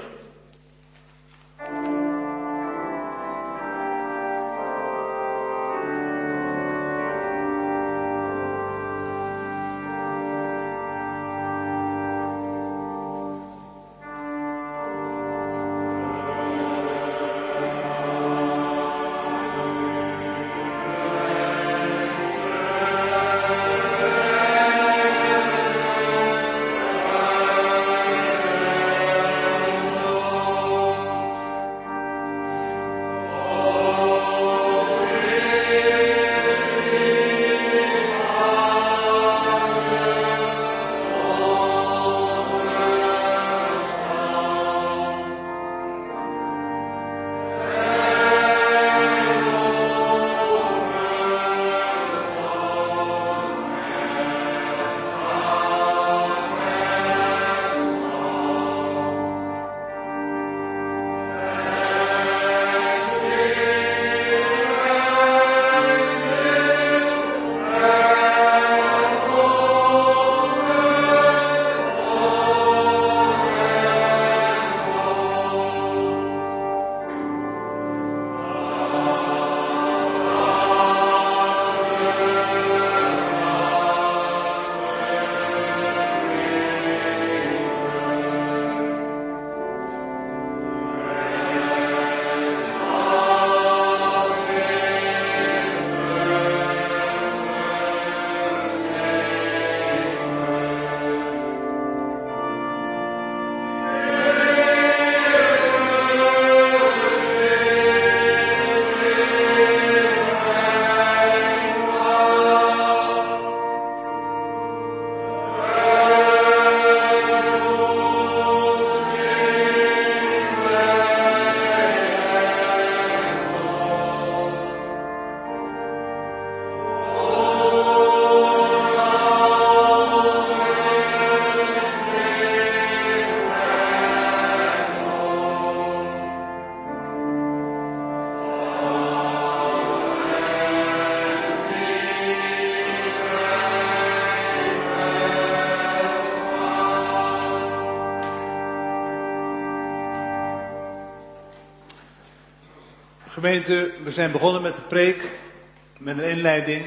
Gemeente, we zijn begonnen met de preek, met een inleiding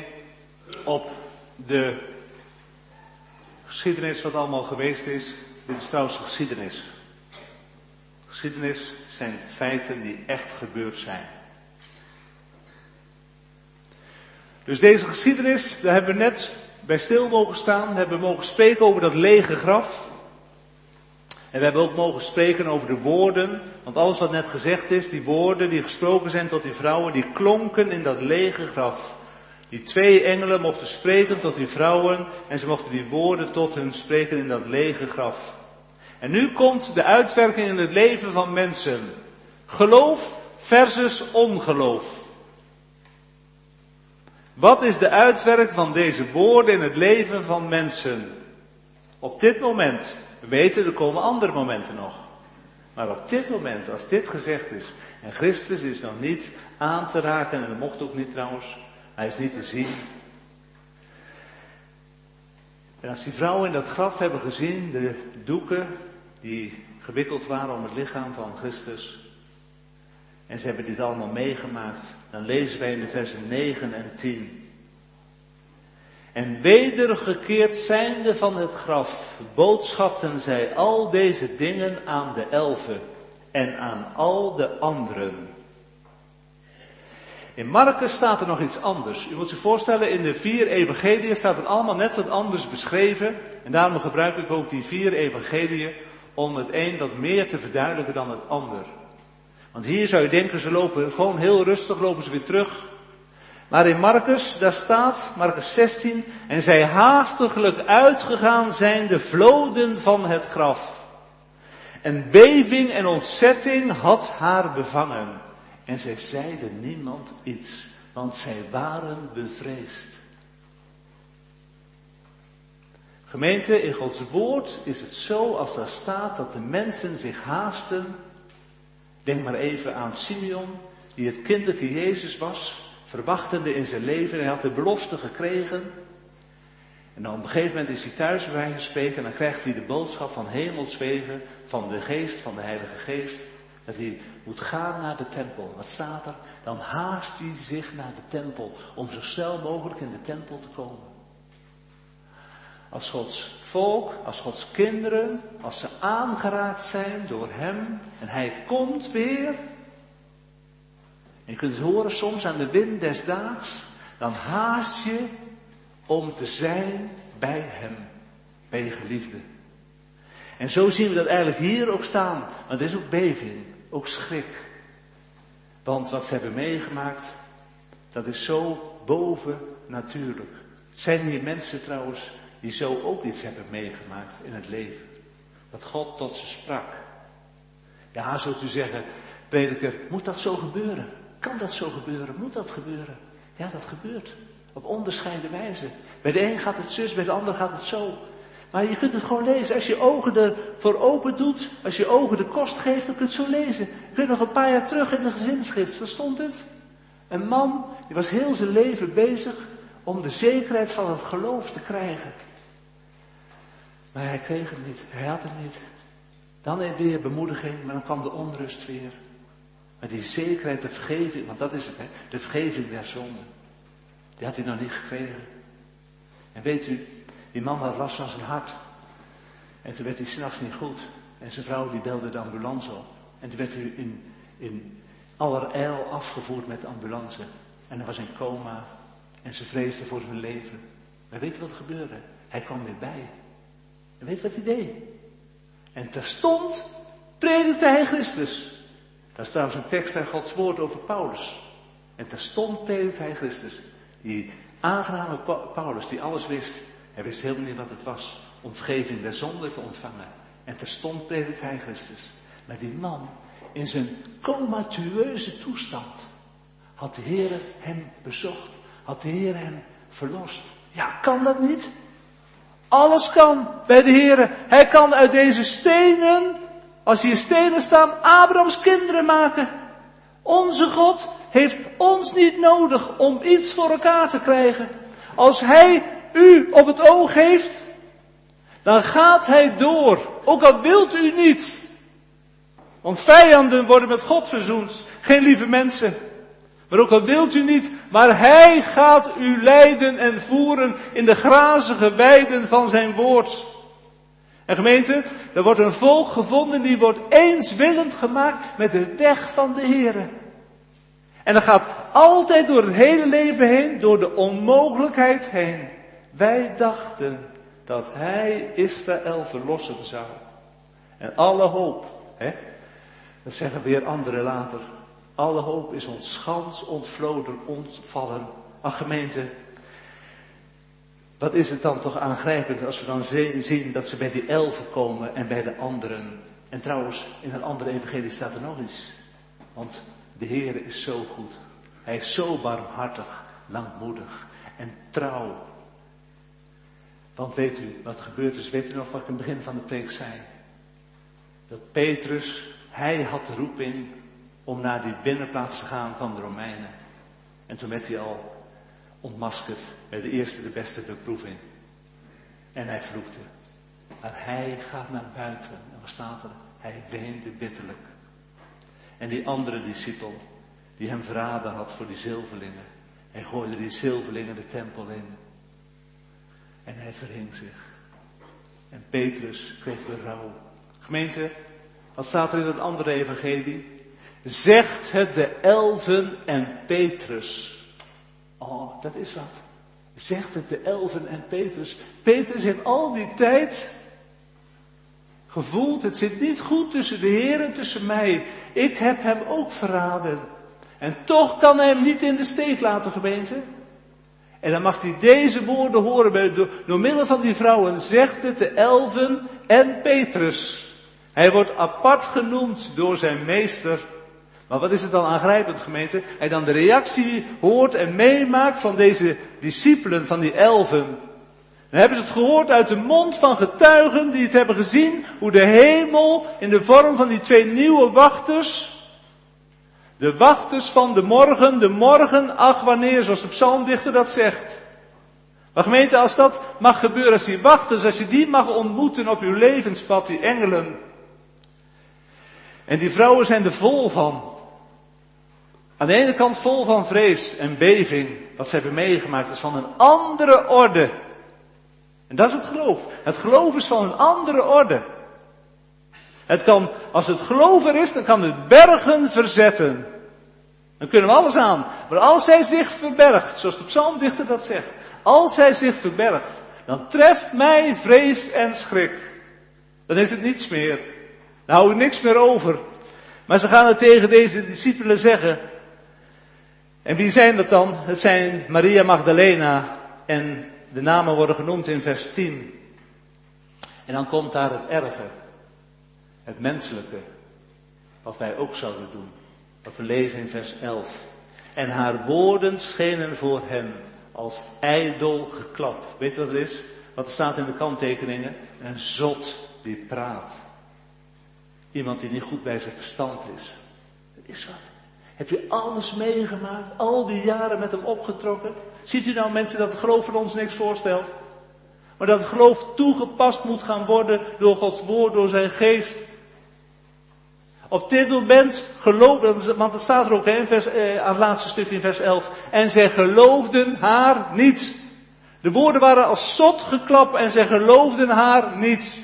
op de geschiedenis wat allemaal geweest is. Dit is trouwens geschiedenis. Geschiedenis zijn feiten die echt gebeurd zijn. Dus deze geschiedenis, daar hebben we net bij stil mogen staan. We hebben mogen spreken over dat lege graf. En we hebben ook mogen spreken over de woorden. Want alles wat net gezegd is, die woorden die gesproken zijn tot die vrouwen, die klonken in dat lege graf. Die twee engelen mochten spreken tot die vrouwen en ze mochten die woorden tot hun spreken in dat lege graf. En nu komt de uitwerking in het leven van mensen. Geloof versus ongeloof. Wat is de uitwerking van deze woorden in het leven van mensen? Op dit moment. We weten, er komen andere momenten nog. Maar op dit moment, als dit gezegd is, en Christus is nog niet aan te raken, en dat mocht ook niet trouwens, hij is niet te zien. En als die vrouwen in dat graf hebben gezien, de doeken die gewikkeld waren om het lichaam van Christus, en ze hebben dit allemaal meegemaakt, dan lezen wij in de versen negen en tien. En wedergekeerd zijnde van het graf, boodschapten zij al deze dingen aan de elfen en aan al de anderen. In Markus staat er nog iets anders. U moet zich voorstellen, in de vier evangeliën staat het allemaal net wat anders beschreven. En daarom gebruik ik ook die vier evangeliën om het een wat meer te verduidelijken dan het ander. Want hier zou je denken, ze lopen gewoon heel rustig, lopen ze weer terug. Maar in Markus, daar staat, Markus zestien, en zij haastiglijk uitgegaan zijn de vloden van het graf. En beving en ontzetting had haar bevangen. En zij zeiden niemand iets, want zij waren bevreesd. Gemeente, in Gods woord is het zo als daar staat dat de mensen zich haasten. Denk maar even aan Simeon, die het kinderke Jezus was, verwachtende in zijn leven. Hij had de belofte gekregen. En dan op een gegeven moment is hij thuis bij wijze van spreken en dan krijgt hij de boodschap van hemelswegen, van de geest, van de Heilige Geest, dat hij moet gaan naar de tempel. Wat staat er? Dan haast hij zich naar de tempel, om zo snel mogelijk in de tempel te komen. Als Gods volk, als Gods kinderen, als ze aangeraakt zijn door hem en hij komt weer. En je kunt het horen soms aan de wind des daags, dan haast je om te zijn bij hem, bij je geliefde. En zo zien we dat eigenlijk hier ook staan. Want het is ook beving, ook schrik. Want wat ze hebben meegemaakt, dat is zo bovennatuurlijk. Het zijn hier mensen trouwens die zo ook iets hebben meegemaakt in het leven. Dat God tot ze sprak. Ja, zult u zeggen, prediker, moet dat zo gebeuren? Kan dat zo gebeuren? Moet dat gebeuren? Ja, dat gebeurt. Op onderscheiden wijze. Bij de een gaat het zus, bij de ander gaat het zo. Maar je kunt het gewoon lezen. Als je ogen ervoor open doet, als je ogen de kost geeft, dan kun je het zo lezen. Je kunt nog een paar jaar terug in de gezinsgids, daar stond het. Een man, die was heel zijn leven bezig om de zekerheid van het geloof te krijgen. Maar hij kreeg het niet, hij had het niet. Dan weer bemoediging, maar dan kwam de onrust weer. Maar die zekerheid, de vergeving, want dat is het, hè, de vergeving der zonde. Die had hij nog niet gekregen. En weet u, die man had last van zijn hart. En toen werd hij 's nachts niet goed. En zijn vrouw die belde de ambulance op. En toen werd hij in, in allerijl afgevoerd met de ambulance. En hij was in coma. En ze vreesde voor zijn leven. Maar weet je wat er gebeurde? Hij kwam weer bij. En weet je wat hij deed? En terstond predikte hij Christus. Dat is trouwens een tekst uit Gods woord over Paulus. En terstond predikte hij Christus. Die aangename Paulus, die alles wist. Hij wist helemaal niet wat het was om vergeving der zonde te ontvangen. En terstond predikte hij Christus. Maar die man, in zijn comatueuze toestand, had de Heer hem bezocht. Had de Heer hem verlost. Ja, kan dat niet? Alles kan bij de Heer. Hij kan uit deze stenen, als hier stenen staan, Abrahams kinderen maken. Onze God heeft ons niet nodig om iets voor elkaar te krijgen. Als hij u op het oog heeft, dan gaat hij door. Ook al wilt u niet. Want vijanden worden met God verzoend. Geen lieve mensen. Maar ook al wilt u niet, maar hij gaat u leiden en voeren in de grazige weiden van zijn woord. En gemeente, er wordt een volk gevonden die wordt eenswillend gemaakt met de weg van de Heere. En dat gaat altijd door het hele leven heen, door de onmogelijkheid heen. Wij dachten dat hij Israël verlossen zou. En alle hoop, hè, dat zeggen weer anderen later. Alle hoop is ons schans ontvloden, ontvallen. Ach gemeente, wat is het dan toch aangrijpend als we dan zien dat ze bij die elfen komen en bij de anderen. En trouwens, in een andere evangelie staat er nog iets. Want de Heer is zo goed. Hij is zo barmhartig, langmoedig en trouw. Want weet u wat gebeurd is? Weet u nog wat ik in het begin van de preek zei? Dat Petrus, Hij had de roeping om naar die binnenplaats te gaan van de Romeinen. En toen werd hij al ontmaskerd bij de eerste, de beste beproeving. En hij vloekte. Maar hij gaat naar buiten. En wat staat er? Hij weende bitterlijk. En die andere discipel, die hem verraden had voor die zilverlingen. Hij gooide die zilverlingen de tempel in. En hij verhing zich. En Petrus kreeg berouw. Gemeente, wat staat er in het andere evangelie? Zegt het de elfen en Petrus. Oh, dat is wat. Zegt het de elfen en Petrus. Petrus heeft al die tijd gevoeld, het zit niet goed tussen de Heer en tussen mij. Ik heb hem ook verraden. En toch kan hij hem niet in de steek laten, gemeente. En dan mag hij deze woorden horen bij, door, door middel van die vrouwen. Zegt het de elfen en Petrus. Hij wordt apart genoemd door zijn meester. Maar wat is het dan aangrijpend, gemeente? Hij dan de reactie hoort en meemaakt van deze discipelen, van die elfen. Dan hebben ze het gehoord uit de mond van getuigen die het hebben gezien, hoe de hemel in de vorm van die twee nieuwe wachters, de wachters van de morgen, de morgen, ach wanneer, zoals de psalmdichter dat zegt. Maar gemeente, als dat mag gebeuren, als die wachters, als je die mag ontmoeten op uw levenspad, die engelen. En die vrouwen zijn er vol van. Aan de ene kant vol van vrees en beving, wat ze hebben meegemaakt, is van een andere orde. En dat is het geloof. Het geloof is van een andere orde. Het kan, als het geloof er is, dan kan het bergen verzetten. Dan kunnen we alles aan. Maar als hij zich verbergt, zoals de psalmdichter dat zegt, als hij zich verbergt, dan treft mij vrees en schrik. Dan is het niets meer. Dan hou ik niks meer over. Maar ze gaan het tegen deze discipelen zeggen. En wie zijn dat dan? Het zijn Maria Magdalena en de namen worden genoemd in vers tien. En dan komt daar het erge. Het menselijke. Wat wij ook zouden doen. Wat we lezen in vers elf. En haar woorden schenen voor hem als ijdel geklap. Weet je wat het is? Wat er staat in de kanttekeningen? Een zot die praat. Iemand die niet goed bij zijn verstand is. Dat is wat. Heb je alles meegemaakt? Al die jaren met hem opgetrokken? Ziet u nou mensen dat het geloof van ons niks voorstelt? Maar dat het geloof toegepast moet gaan worden door Gods woord, door zijn geest. Op dit moment geloofden, want het staat er ook in vers, eh, aan het laatste stuk in vers elf. En zij geloofden haar niet. De woorden waren als zot geklap en zij geloofden haar niet.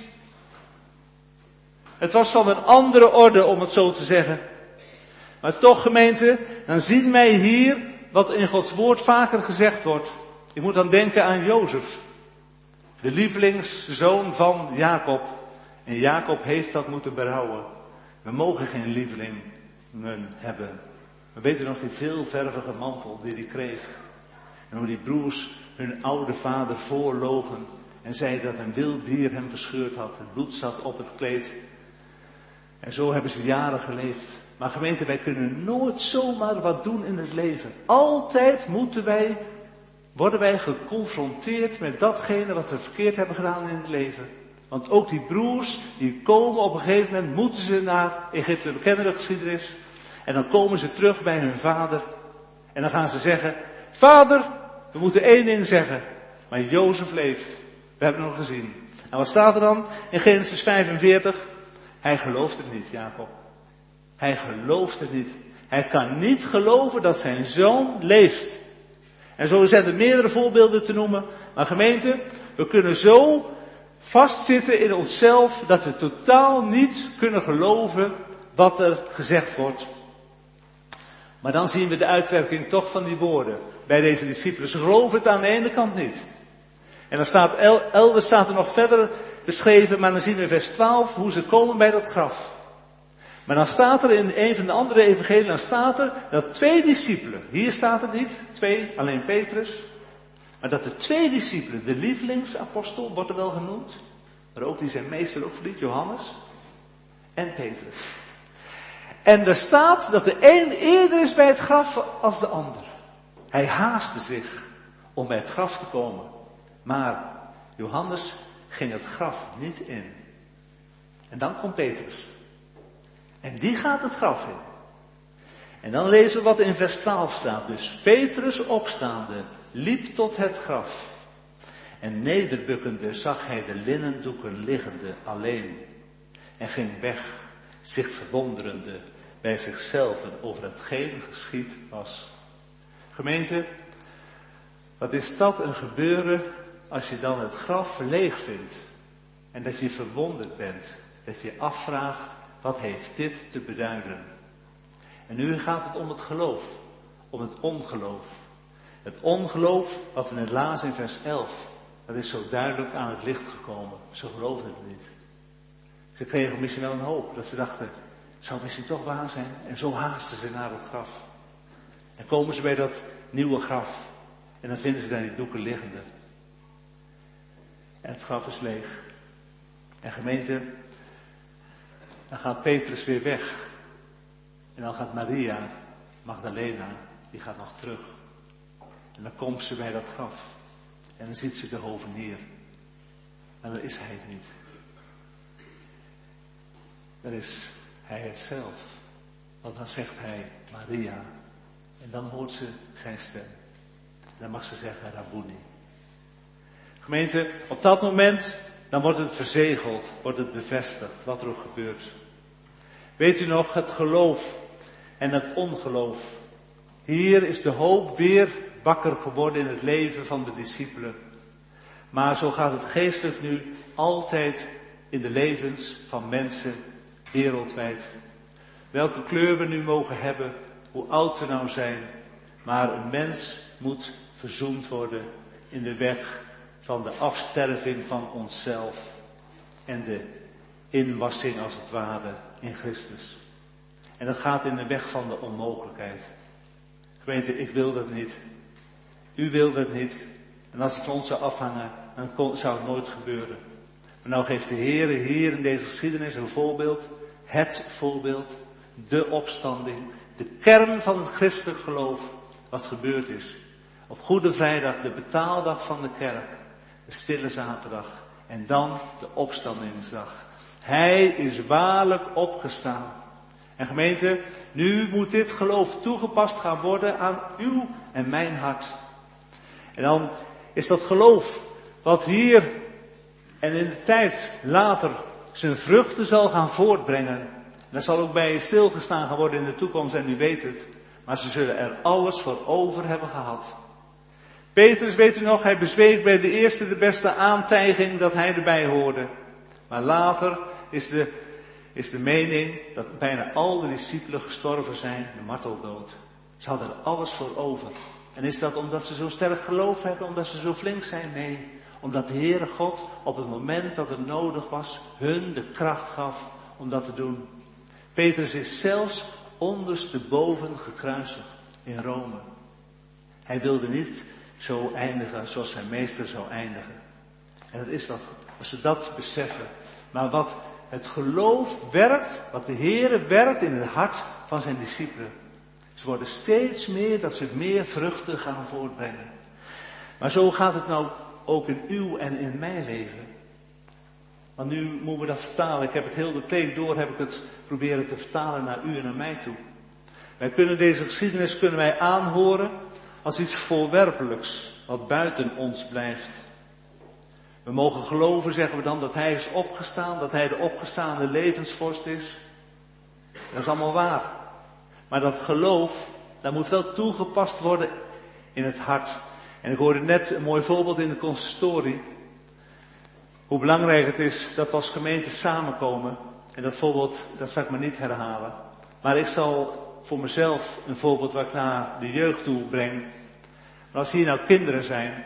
Het was van een andere orde, om het zo te zeggen. Maar toch, gemeente, dan zien wij hier wat in Gods woord vaker gezegd wordt. Ik moet dan denken aan Jozef. De lievelingszoon van Jacob. En Jacob heeft dat moeten berouwen. We mogen geen lievelingen hebben. We weten nog die veelvervige mantel die hij kreeg. En hoe die broers hun oude vader voorlogen. En zeiden dat een wild dier hem verscheurd had. Het bloed zat op het kleed. En zo hebben ze jaren geleefd. Maar gemeente, wij kunnen nooit zomaar wat doen in het leven. Altijd moeten wij, worden wij geconfronteerd met datgene wat we verkeerd hebben gedaan in het leven. Want ook die broers, die komen op een gegeven moment, moeten ze naar Egypte, we kennen de geschiedenis. En dan komen ze terug bij hun vader. En dan gaan ze zeggen, vader, we moeten één ding zeggen. Maar Jozef leeft. We hebben hem nog gezien. En wat staat er dan in Genesis vijfenveertig? Hij gelooft het niet, Jacob. Hij gelooft het niet. Hij kan niet geloven dat zijn zoon leeft. En zo zijn er meerdere voorbeelden te noemen. Maar gemeente, we kunnen zo vastzitten in onszelf dat we totaal niet kunnen geloven wat er gezegd wordt. Maar dan zien we de uitwerking toch van die woorden bij deze discipelen. Ze geloven het aan de ene kant niet. En dan staat, elders staat er nog verder beschreven, maar dan zien we in vers twaalf hoe ze komen bij dat graf. Maar dan staat er in een van de andere evangelieën, dan staat er dat twee discipelen, hier staat het niet, twee, alleen Petrus, maar dat de twee discipelen, de lievelingsapostel wordt er wel genoemd, maar ook die zijn meester ook verliet, Johannes en Petrus. En er staat dat de een eerder is bij het graf als de ander. Hij haastte zich om bij het graf te komen, maar Johannes ging het graf niet in. En dan komt Petrus. En die gaat het graf in. En dan lezen we wat in vers twaalf staat. Dus Petrus opstaande liep tot het graf. En nederbukkende zag hij de linnendoeken liggende alleen. En ging weg, zich verwonderende bij zichzelf over hetgeen geschied was. Gemeente, wat is dat een gebeuren als je dan het graf leeg vindt. En dat je verwonderd bent. Dat je afvraagt, wat heeft dit te beduiden? En nu gaat het om het geloof. Om het ongeloof. Het ongeloof, wat we net lazen in vers elf. Dat is zo duidelijk aan het licht gekomen. Ze geloofden het niet. Ze kregen misschien wel een hoop. Dat ze dachten, het zou misschien toch waar zijn. En zo haasten ze naar het graf. En komen ze bij dat nieuwe graf. En dan vinden ze daar die doeken liggende. En het graf is leeg. En gemeente, dan gaat Petrus weer weg. En dan gaat Maria, Magdalena, die gaat nog terug. En dan komt ze bij dat graf. En dan ziet ze de hovenier. Maar dan is hij het niet. Dan is hij het zelf. Want dan zegt hij Maria. En dan hoort ze zijn stem. En dan mag ze zeggen Rabboni. Gemeente, op dat moment, dan wordt het verzegeld, wordt het bevestigd, wat er ook gebeurt. Weet u nog, het geloof en het ongeloof. Hier is de hoop weer wakker geworden in het leven van de discipelen. Maar zo gaat het geestelijk nu altijd in de levens van mensen wereldwijd. Welke kleur we nu mogen hebben, hoe oud we nou zijn. Maar een mens moet verzoend worden in de weg van de afsterving van onszelf. En de inwassing als het ware in Christus. En dat gaat in de weg van de onmogelijkheid. Gemeente, ik wil dat niet. U wil dat niet. En als het van ons zou afhangen, dan kon, zou het nooit gebeuren. Maar nou geeft de Heer hier in deze geschiedenis een voorbeeld. Het voorbeeld. De opstanding. De kern van het christelijk geloof. Wat gebeurd is. Op Goede Vrijdag, de betaaldag van de kerk. De stille zaterdag. En dan de opstandingsdag. Hij is waarlijk opgestaan. En gemeente, nu moet dit geloof toegepast gaan worden aan uw en mijn hart. En dan is dat geloof wat hier en in de tijd later zijn vruchten zal gaan voortbrengen. En dat zal ook bij je stilgestaan gaan worden in de toekomst en u weet het. Maar ze zullen er alles voor over hebben gehad. Petrus, weet u nog, hij bezweek bij de eerste de beste aantijging dat hij erbij hoorde. Maar later is de, is de mening dat bijna al de discipelen gestorven zijn, de marteldood. Ze hadden er alles voor over. En is dat omdat ze zo sterk geloof hebben, omdat ze zo flink zijn? Nee, omdat de Heere God op het moment dat het nodig was, hun de kracht gaf om dat te doen. Petrus is zelfs ondersteboven gekruisigd in Rome. Hij wilde niet zo eindigen zoals zijn meester zou eindigen. En dat is wat, als we dat beseffen. Maar wat het geloof werkt, wat de Heere werkt in het hart van zijn discipelen. Ze worden steeds meer, dat ze meer vruchten gaan voortbrengen. Maar zo gaat het nou ook in uw en in mijn leven. Want nu moeten we dat vertalen. Ik heb het heel de preek door, heb ik het proberen te vertalen naar u en naar mij toe. Wij kunnen deze geschiedenis kunnen wij aanhoren als iets voorwerpelijks, wat buiten ons blijft. We mogen geloven, zeggen we dan, dat hij is opgestaan, dat hij de opgestaande levensvorst is. Dat is allemaal waar. Maar dat geloof, dat moet wel toegepast worden in het hart. En ik hoorde net een mooi voorbeeld in de consistorie. Hoe belangrijk het is dat we als gemeente samenkomen. En dat voorbeeld, dat zal ik maar niet herhalen. Maar ik zal voor mezelf een voorbeeld waar ik naar de jeugd toe breng. Maar als hier nou kinderen zijn,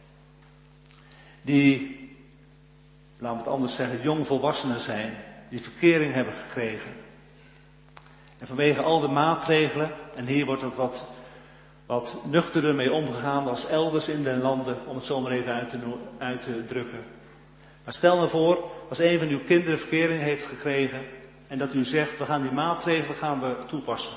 die, laten we het anders zeggen, jongvolwassenen zijn, die verkering hebben gekregen. En vanwege al de maatregelen, en hier wordt het wat, wat nuchterder mee omgegaan als elders in de landen, om het zo maar even uit te, uit te drukken. Maar stel nou voor, als een van uw kinderen verkering heeft gekregen, en dat u zegt, we gaan die maatregelen gaan we toepassen.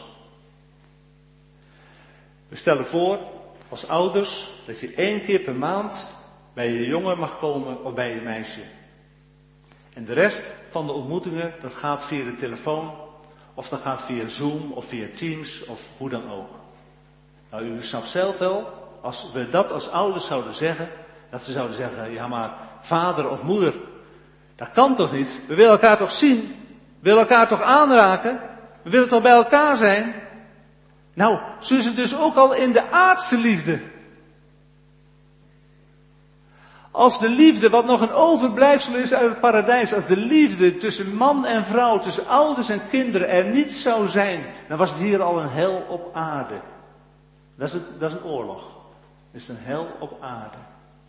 We stellen voor, als ouders, dat je één keer per maand bij je jongen mag komen of bij je meisje. En de rest van de ontmoetingen, dat gaat via de telefoon Of dat gaat via Zoom of via Teams of hoe dan ook. Nou, u snapt zelf wel, als we dat als ouders zouden zeggen, dat ze zouden zeggen, ja maar vader of moeder, dat kan toch niet? We willen elkaar toch zien? We willen elkaar toch aanraken? We willen toch bij elkaar zijn? Nou, zo is het dus ook al in de aardse liefde. Als de liefde, wat nog een overblijfsel is uit het paradijs, als de liefde tussen man en vrouw, tussen ouders en kinderen er niet zou zijn, dan was het hier al een hel op aarde. Dat is, het, dat is een oorlog. Dat is een hel op aarde.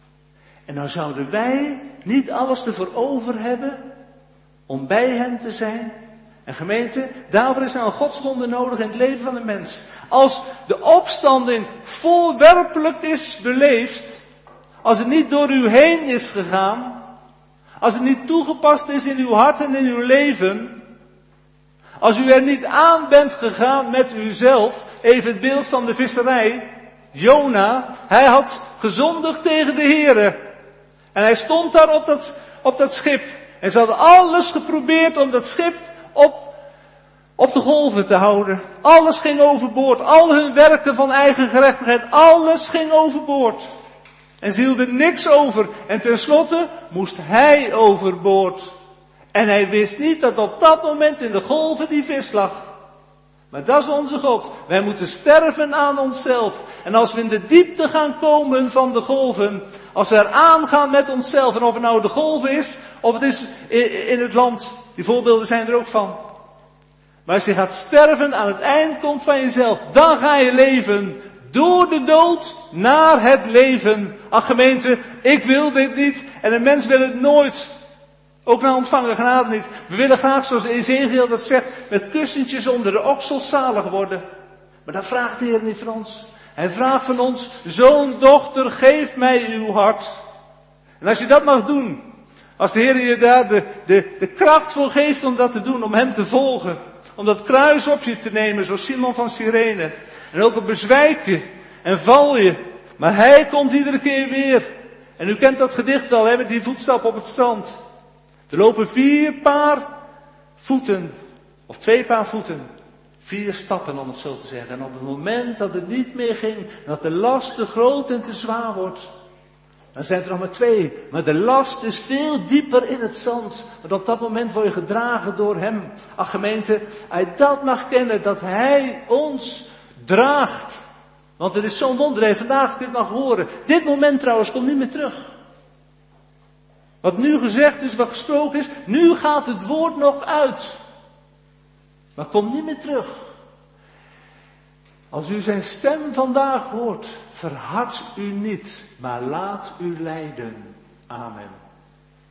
En nou zouden wij niet alles ervoor over hebben om bij hem te zijn. En gemeente, daarvoor is nou een godswonder nodig in het leven van de mens. Als de opstanding voorwerpelijk is beleefd, als het niet door u heen is gegaan, als het niet toegepast is in uw hart en in uw leven, als u er niet aan bent gegaan met uzelf, even het beeld van de visserij, Jona, hij had gezondigd tegen de Heere. En hij stond daar op dat, op dat schip. En ze hadden alles geprobeerd om dat schip op, op de golven te houden. Alles ging overboord. Al hun werken van eigen gerechtigheid, alles ging overboord. En ze hielden niks over. En tenslotte moest hij overboord. En hij wist niet dat op dat moment in de golven die vis lag. Maar dat is onze God. Wij moeten sterven aan onszelf. En als we in de diepte gaan komen van de golven, als we er aangaan met onszelf, en of het nou de golven is, of het is in het land, die voorbeelden zijn er ook van. Maar als je gaat sterven aan het eind komt van jezelf, dan ga je leven door de dood naar het leven. Ach gemeente, ik wil dit niet en een mens wil het nooit. Ook na ontvangen genade niet. We willen graag, zoals Ezekiel dat zegt, met kussentjes onder de oksels zalig worden. Maar dat vraagt de Heer niet van ons. Hij vraagt van ons, zoon, dochter, geef mij uw hart. En als je dat mag doen, als de Heer je daar de, de, de kracht voor geeft om dat te doen, om hem te volgen, om dat kruis op je te nemen, zoals Simon van Cyrene. En ook op bezwijk je en val je. Maar hij komt iedere keer weer. En u kent dat gedicht wel, hè, met die voetstap op het strand. Er lopen vier paar voeten, of twee paar voeten, vier stappen om het zo te zeggen. En op het moment dat het niet meer ging, dat de last te groot en te zwaar wordt, dan zijn er nog maar twee. Maar de last is veel dieper in het zand. Want op dat moment word je gedragen door hem. Ach gemeente, als je dat mag kennen, dat hij ons draagt. Want er is zo'n wonder, vandaag dit mag horen. Dit moment trouwens komt niet meer terug. Wat nu gezegd is, wat gesproken is, nu gaat het woord nog uit. Maar komt niet meer terug. Als u zijn stem vandaag hoort, verhard u niet, maar laat u leiden. Amen.